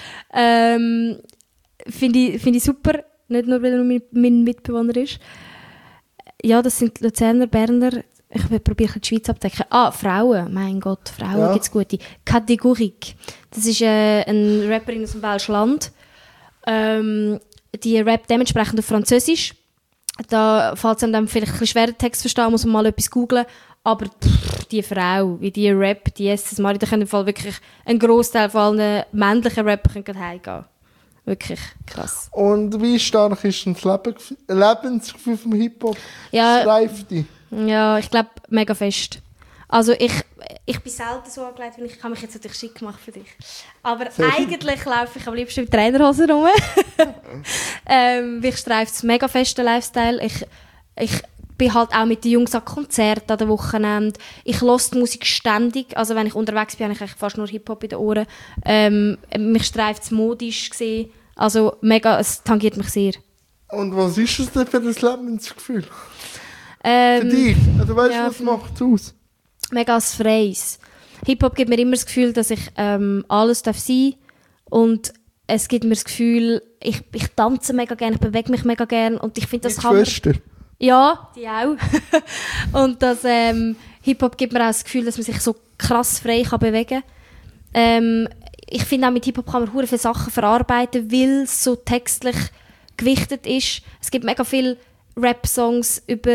Finde ich super. Nicht nur, weil er mein Mitbewohner ist. Ja, das sind Luzerner, Berner. Ich probiere die Schweiz abzudecken. Frauen. Mein Gott, Frauen gibt es gute. Kategorik. Das ist eine Rapperin aus dem Welschen Land. Die rappt dementsprechend auf Französisch. Da fällt es einem dann vielleicht ein bisschen schwer, den Text zu verstehen, muss man mal etwas googlen. Aber die Frau, wie die rappt, die Jesus Maria, da können im Fall wirklich ein Grossteil von allen männlichen Rappern heimgehen. Wirklich krass. Und wie stark ist das Lebensgefühl vom Hip-Hop? Streift dich? Ja, ich glaube, mega fest. Also ich bin selten so angelegt, weil ich kann mich jetzt natürlich schick machen für dich. Aber eigentlich laufe ich am liebsten mit Trainerhosen rum. Mich streift es mega fest, den Lifestyle. Ich bin halt auch mit den Jungs an Konzerten an den Wochenenden. Ich höre die Musik ständig. Also wenn ich unterwegs bin, habe ich eigentlich fast nur Hip-Hop in den Ohren. Mich streift es modisch gesehen. Also mega, es tangiert mich sehr. Und was ist das denn für das Lebensgefühl? Für dich? Also weißt du, was macht es aus? Mega als Freies. Hip-Hop gibt mir immer das Gefühl, dass ich alles sein darf und es gibt mir das Gefühl, ich tanze mega gerne, ich bewege mich mega gerne und ich finde, das kann Schwester? Ja, die auch. Und das Hip-Hop gibt mir auch das Gefühl, dass man sich so krass frei kann bewegen kann. Ich finde auch mit Hip-Hop kann man sehr viele Sachen verarbeiten, weil es so textlich gewichtet ist. Es gibt mega viele Rap-Songs über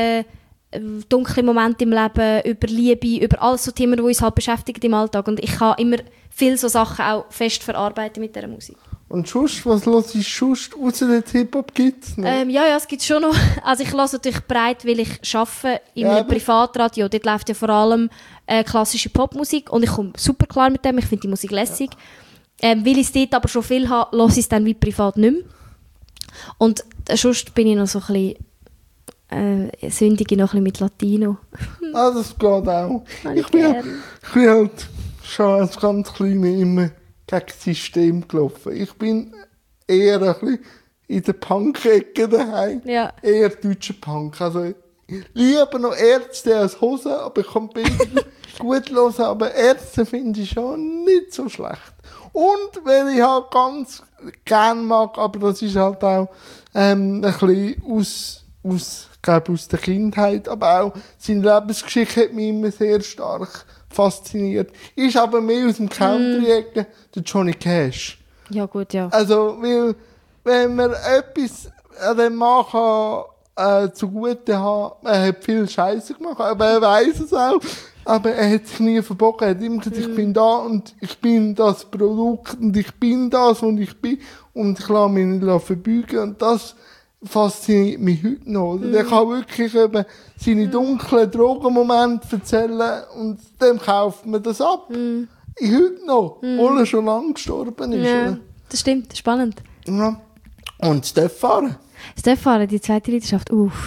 dunkle Momente im Leben, über Liebe, über all so Themen, die uns halt beschäftigen im Alltag. Und ich kann immer viele so Sachen auch fest verarbeiten mit dieser Musik. Und sonst, was hörst du sonst außer dem Hip-Hop gibt's noch? Ja, es gibt schon noch. Also ich höre natürlich breit, weil ich arbeite in einem Privatradio. Dort läuft ja vor allem klassische Popmusik und ich komme super klar mit dem. Ich finde die Musik lässig. Weil ich es dort aber schon viel habe, höre ich es dann wie privat nicht mehr. Und sonst bin ich noch so ein bisschen sündige noch ein bisschen mit Latino. Das geht auch. Ich bin halt schon als ganz Kleiner immer gegen das System gelaufen. Ich bin eher ein bisschen in der Punk-Ecke daheim. Ja. Eher deutscher Punk. Also lieber noch Ärzte als Hosen, aber ich kann beide gut hören. Aber Ärzte finde ich schon nicht so schlecht. Und wenn ich halt ganz gern mag, aber das ist halt auch ein bisschen aus der Kindheit, aber auch seine Lebensgeschichte hat mich immer sehr stark fasziniert. Ist aber mehr aus dem Country-Ecke der Johnny Cash. Ja, gut, ja. Also, weil, wenn man etwas an dem Mann kann, zugute haben, er hat viel Scheiße gemacht, aber er weiß es auch. Aber er hat sich nie verbogen. Er hat immer gesagt, ich bin da und ich bin das Produkt und ich bin das, was ich bin und ich lasse mich nicht verbeugen. Und das fasziniert mich heute noch. Der kann wirklich eben seine dunklen Drogenmomente erzählen und dem kauft man das ab. Heute noch, obwohl er schon lange gestorben ist. Ja, oder? Das stimmt, spannend. Ja. Und Stefan? Stefan, die zweite Leidenschaft,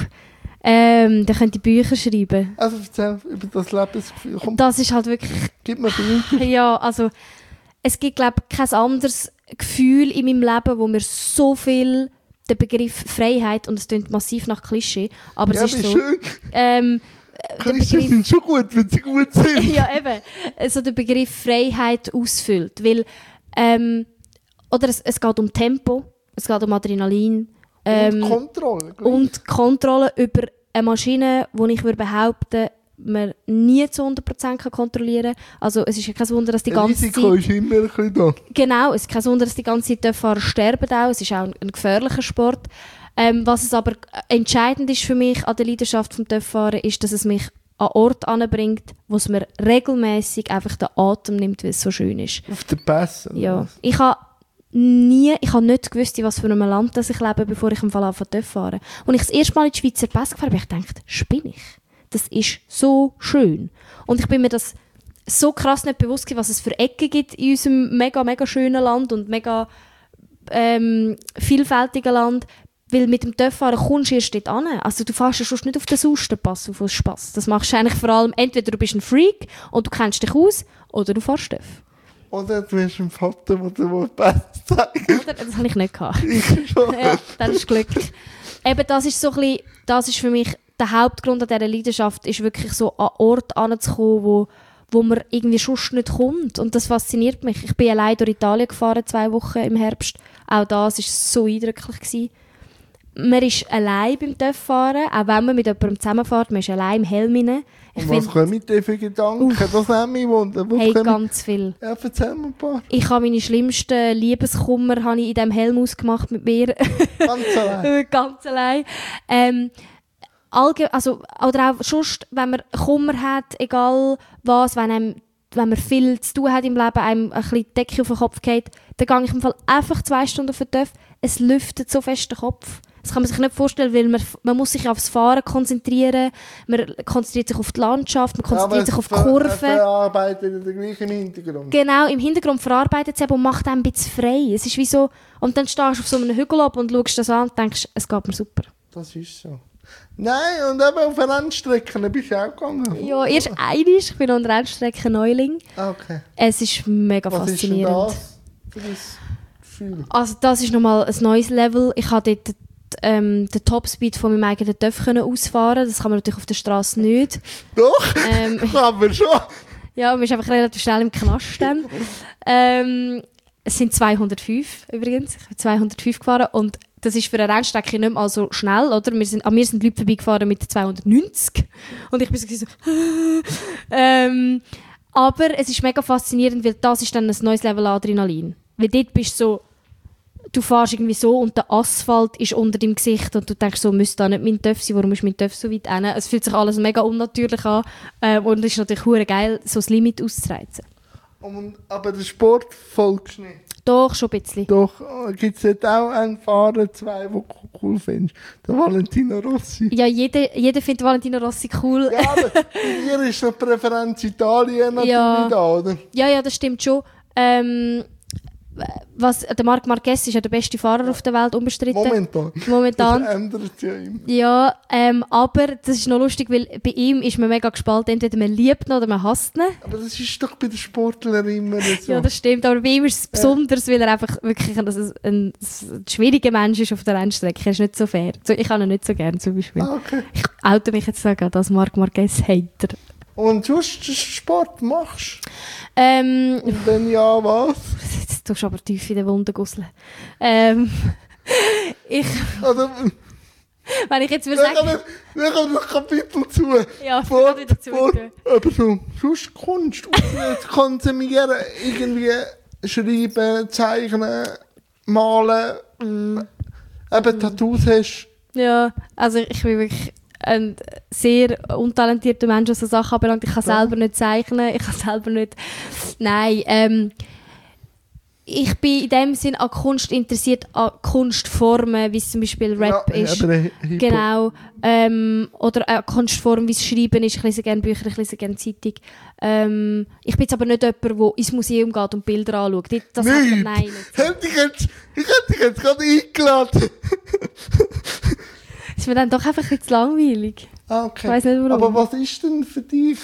der könnte Bücher schreiben. Also erzähl über das Lebensgefühl. Komm, das ist halt wirklich... gib mir Bilder. Ja, also es gibt, glaube ich, kein anderes Gefühl in meinem Leben, wo mir so viel den Begriff Freiheit, und es klingt massiv nach Klischee, aber es ist so... Schön. Klischee sind schon gut, wenn sie gut sind. Ja, eben. Also der Begriff Freiheit ausfüllt, weil oder es geht um Tempo, es geht um Adrenalin, und Kontrolle. Und Kontrolle über eine Maschine, die ich behaupten, man nie zu 100% kontrollieren kann. Also es ist ja kein Wunder, dass die ganze Zeit... Risiko ist immer ein bisschen da. Genau, es ist kein Wunder, dass die ganze Zeit Töpffahrer sterben auch. Es ist auch ein gefährlicher Sport. Was es aber entscheidend ist für mich an der Leidenschaft vom Töpffahren, ist, dass es mich an Ort anbringt, wo es mir regelmäßig einfach den Atem nimmt, weil es so schön ist. Auf den Pässe? Ja. Ich habe nicht gewusst, in was für einem Land ich lebe, bevor ich im Fall anfange zu fahren. Und ich das erste Mal in die Schweizer Pässe gefahren habe, habe ich gedacht, spinne ich? Das ist so schön. Und ich bin mir das so krass nicht bewusst gewesen, was es für Ecken gibt in unserem mega, mega schönen Land und mega vielfältigen Land. Weil mit dem Töpffahren kommst du erst dort an. Also du fährst ja schon nicht auf den Saustenpass, auf den Spass. Das machst du eigentlich vor allem, entweder du bist ein Freak und du kennst dich aus, oder du fährst Töpf. Oder du hast einen Vater, der dir Pässe zeigt. Oder? Das habe ich nicht gehabt. Ja, dann ist Glück. Eben, das ist für mich der Hauptgrund an dieser Leidenschaft, ist wirklich so an Ort anzukommen, wo man irgendwie sonst nicht kommt. Und das fasziniert mich. Ich bin allein durch Italien gefahren, 2 Wochen im Herbst. Auch das war so eindrücklich gewesen. Man ist allein beim Töpffahren, auch wenn man mit jemandem zusammenfährt, man ist allein im Helm rein. Und was kommen mit dir für Gedanken? Das nehme ich wunder. Hey, ganz viel. Ja, erzähl mir ein paar. Ich habe meine schlimmsten Liebeskummer in diesem Helm ausgemacht mit mir. Ganz allein? Ganz allein. Oder auch sonst, wenn man Kummer hat, egal was, wenn man viel zu tun hat im Leben, einem ein bisschen die Decke auf den Kopf geht, dann gehe ich im Fall einfach 2 Stunden auf den Töpf. Es lüftet so fest den Kopf. Das kann man sich nicht vorstellen, weil man muss sich aufs Fahren konzentrieren, man konzentriert sich auf die Landschaft, man konzentriert sich auf die Kurven. Verarbeitet den gleichen Hintergrund. Genau, im Hintergrund verarbeitet es eben und macht einem ein bisschen frei. Es ist wie so, und dann stehst du auf so einem Hügel ab und schaust das an und denkst, es geht mir super. Das ist so. Nein, und eben auf Rennstrecken bist du auch gegangen. Ja, erst einmal. Ich bin an der Rennstrecke Neuling. Okay. Es ist mega was faszinierend. Ist denn das für das Gefühl? Also das ist nochmal ein neues Level. Ich habe dort den Topspeed von meinem eigenen Töpf ausfahren. Das kann man natürlich auf der Straße nicht. Doch, kann man schon. Ja, man ist einfach relativ schnell im Knast dann. Es sind 205 übrigens. Ich bin 205 gefahren und das ist für eine Rennstrecke nicht mal so schnell, oder? An mir sind Leute vorbeigefahren mit 290 und ich bin so aber es ist mega faszinierend, weil das ist dann ein neues Level Adrenalin. Weil dort bist du so, du fährst irgendwie so und der Asphalt ist unter deinem Gesicht und du denkst so, müsste da nicht mein Töff sein, warum ist mein Töff so weit hin? Es fühlt sich alles mega unnatürlich an und es ist natürlich verdammt geil, so das Limit auszureizen. Aber der Sport folgst du nicht? Doch, schon ein bisschen. Doch, gibt es jetzt auch einen Fahrer, zwei, die du cool findest? Der Valentino Rossi. Ja, jeder findet Valentino Rossi cool. Ja, aber bei dir ist eine Präferenz Italien natürlich da, oder? Ja, das stimmt schon. Der Marc Marquez ist ja der beste Fahrer auf der Welt, unbestritten. Momentan. Das ändert ja immer. Ja, aber das ist noch lustig, weil bei ihm ist man mega gespalten. Entweder man liebt ihn oder man hasst ihn. Aber das ist doch bei den Sportlern immer so. Ja, das stimmt. Aber bei ihm ist es besonders, weil er einfach wirklich ein schwieriger Mensch ist auf der Rennstrecke. Er ist nicht so fair. Ich habe ihn nicht so gerne zum Beispiel. Okay. Ich oute mich jetzt sogar als Marc Marquez-Hater. Und du Sport machst? Und wenn ja, was? Jetzt tust du aber tief in den Wunden gusseln. Wenn ich jetzt würde sagen... Wir kommen das Kapitel zu. Ja, Sport wieder zu. Aber so, sonst Kunst, konsumieren, irgendwie schreiben, zeichnen, malen, eben Tattoos hast. Ja, also ich bin wirklich ein sehr untalentierter Mensch, was so Sachen anbelangt. Ich kann selber nicht zeichnen, ich kann selber nicht... Nein, ich bin in dem Sinn an Kunst interessiert, an Kunstformen, wie es zum Beispiel Rap ist. Genau. Oder an Kunstformen, wie es Schreiben ist. Ich lese gerne Bücher, ich lese gerne Zeitung. Ich bin jetzt aber nicht jemand, der ins Museum geht und Bilder anschaut. Das nein, nicht. Ich hätte dich jetzt gerade eingeladen. Das ist mir dann doch einfach ein bisschen langweilig. Okay. Ich weiss nicht, warum. Aber was ist denn für dich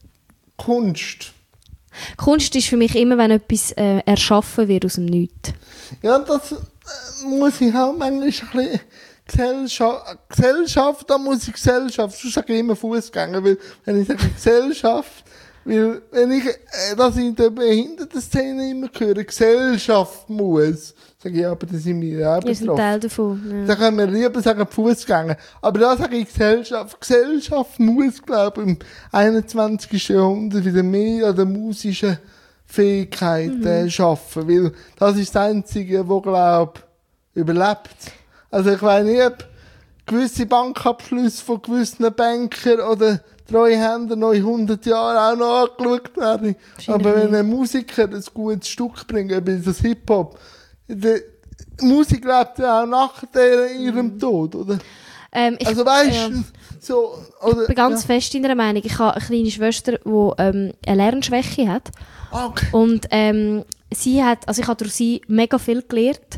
Kunst? Kunst ist für mich immer, wenn etwas erschaffen wird aus dem Nichts. Ja, das muss ich auch manchmal ein bisschen Gesellschaft, da muss ich Gesellschaft, sonst sage ich immer Fußgänger, weil wenn ich sage Gesellschaft, weil wenn ich das in der Behindertenszene immer höre, Gesellschaft muss, sage ich, aber das sind wir auch betroffen. Wir sind Teil davon. Ja. Da können wir lieber sagen Fußgänger. Aber da sage ich Gesellschaft. Gesellschaft muss, glaube ich, im 21. Jahrhundert wieder mehr an der musischen Fähigkeit schaffen. Weil das ist das Einzige, was, glaube ich, überlebt. Also ich weiß nicht, ob gewisse Bankabschlüsse von gewissen Bankern oder Treuhänder noch in 100 Jahren auch noch angeschaut werden. Aber wenn ein Musiker ein gutes Stück bringt, ob das Hip-Hop, die Musik lebt ja auch nach ihrem Tod, oder? Also weißt du, so... Oder, ich bin ganz fest in der Meinung. Ich habe eine kleine Schwester, die eine Lernschwäche hat. Okay. Und sie hat, also ich habe durch sie mega viel gelernt.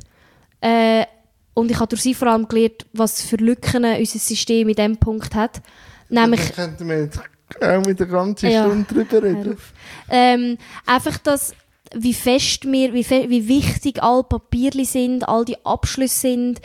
Und ich habe durch sie vor allem gelernt, was für Lücken unser System in diesem Punkt hat. Nämlich... Da könnten wir jetzt auch mit der ganzen Stunde drüber reden. Einfach das... wie wichtig alle Papierli sind, all die Abschlüsse sind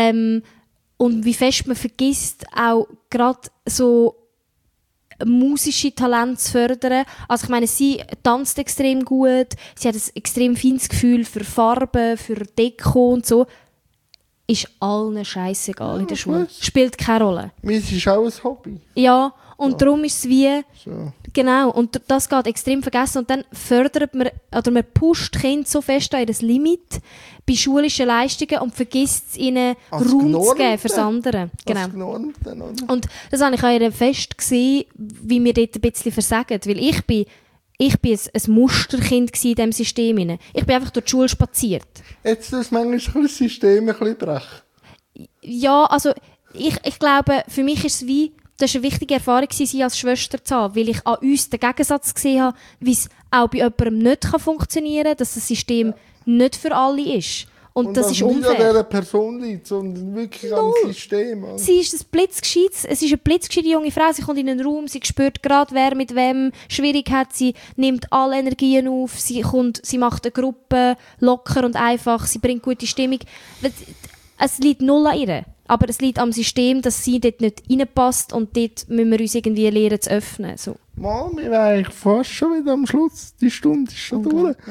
und wie fest man vergisst, auch gerade so musische Talente zu fördern. Also ich meine, sie tanzt extrem gut, sie hat ein extrem feines Gefühl für Farben, für Deko und so. Ist allen scheissegal in der Schule. Gut. Spielt keine Rolle. Meins ist auch ein Hobby. Ja, und darum ist es wie... So. Genau, und das geht extrem vergessen. Und dann fördert man, oder man pusht Kinder so fest an ihr Limit bei schulischen Leistungen und vergisst es ihnen Als Raum Genormte. zu geben fürs andere. Genau. Als Genormte, oder? Und das habe ich an ihr fest gesehen, wie wir dort ein bisschen versagen. Weil ich bin ein Musterkind in diesem System. Ich bin einfach durch die Schule spaziert. Jetzt tust du manchmal das System ein bisschen brechen. Ja, also ich glaube, für mich ist es wie... Das war eine wichtige Erfahrung, sie als Schwester zu haben, weil ich an uns den Gegensatz gesehen habe, wie es auch bei jemandem nicht funktionieren kann, dass das System nicht für alle ist. Und das ist unfair. Nicht an dieser Person liegt, sondern wirklich am System. Also. Sie ist eine blitzgescheite junge Frau, sie kommt in einen Raum, sie spürt gerade, wer mit wem schwierig hat, sie nimmt alle Energien auf, sie macht eine Gruppe locker und einfach, sie bringt gute Stimmung. Es liegt null an ihr. Aber es liegt am System, dass sie dort nicht reinpasst und dort müssen wir uns irgendwie lernen zu öffnen. So. Mal, wir wären eigentlich fast schon wieder am Schluss. Die Stunde ist schon durch.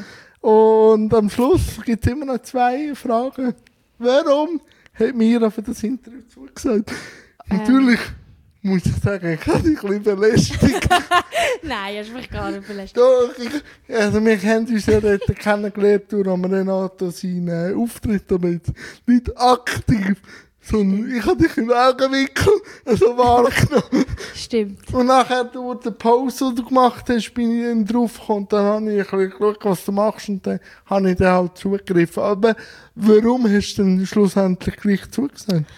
Und am Schluss gibt es immer noch 2 Fragen. Warum hat Mira für das Interview zugesagt? Natürlich muss ich sagen, ich habe dich ein bisschen belästigt. Nein, hast mich gar nicht belästigt. Doch, wir haben uns ja dort kennengelernt durch Renato seinen Auftritt, aber jetzt nicht aktiv, sondern ich habe dich im Augenwinkel so wahrgenommen. Stimmt. Und nachher, durch die Pause, die du gemacht hast, bin ich dann draufgekommen, dann habe ich ein bisschen geschaut, was du machst, und dann habe ich dann halt zugegriffen. Aber warum hast du denn schlussendlich gleich zugesagt?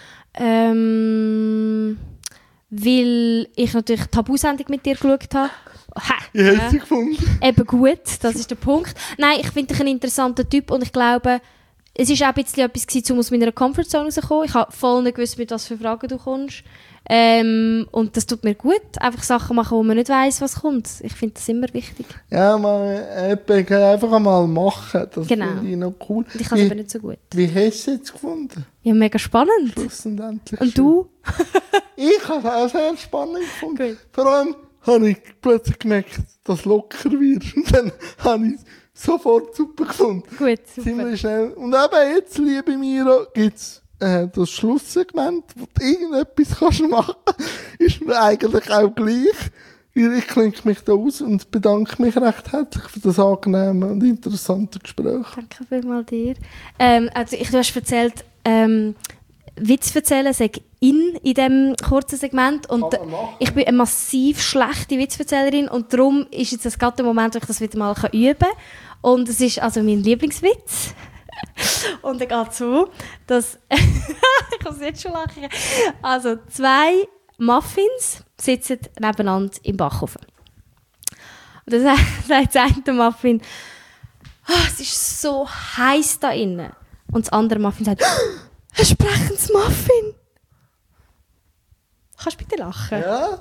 Weil ich natürlich die Tabu-Sendung mit dir geschaut habe. Wie hast du sie gefunden? Eben gut, das ist der Punkt. Nein, ich finde dich ein interessanter Typ und ich glaube, es war auch ein bisschen etwas, um aus meiner Comfortzone rauszukommen. Ich habe voll nicht gewusst, mit was für Fragen du kommst. Und das tut mir gut, einfach Sachen machen, wo man nicht weiss, was kommt. Ich finde das immer wichtig. Ja, einfach einmal machen, das finde ich noch cool. Und ich kann es aber nicht so gut. Wie hast du es jetzt gefunden? Ja, mega spannend. Und du? Ich habe es auch sehr spannend gefunden. Gut. Vor allem habe ich plötzlich gemerkt, dass es locker wird. Und dann habe ich es sofort super gefunden. Gut, super. Ziemlich schnell. Und eben jetzt, liebe Mira, gibt es das Schlusssegment, wo du irgendetwas kannst machen kannst. Ist mir eigentlich auch gleich. Ich klinge mich da aus und bedanke mich recht herzlich für das angenehme und interessante Gespräch. Danke vielmals dir. Also du hast erzählt, Witz erzählen sei in diesem kurzen Segment. Und ich bin eine massiv schlechte Witzverzählerin und darum ist jetzt das gerade der Moment, wo ich das wieder mal üben kann. Und es ist also mein Lieblingswitz. Und er geht so, dass ich kann es jetzt schon lachen. Also 2 Muffins sitzen nebeneinander im Backofen. Und dann sagt der eine Muffin, es ist so heiß da innen. Und das andere Muffin sagt, ein sprechendes Muffin. Kannst du bitte lachen? Ja.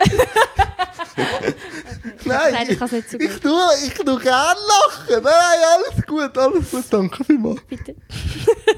Nein, ich kann es nicht so gut. Ich tue gerne lachen. Nein, alles gut, danke vielmals. Bitte.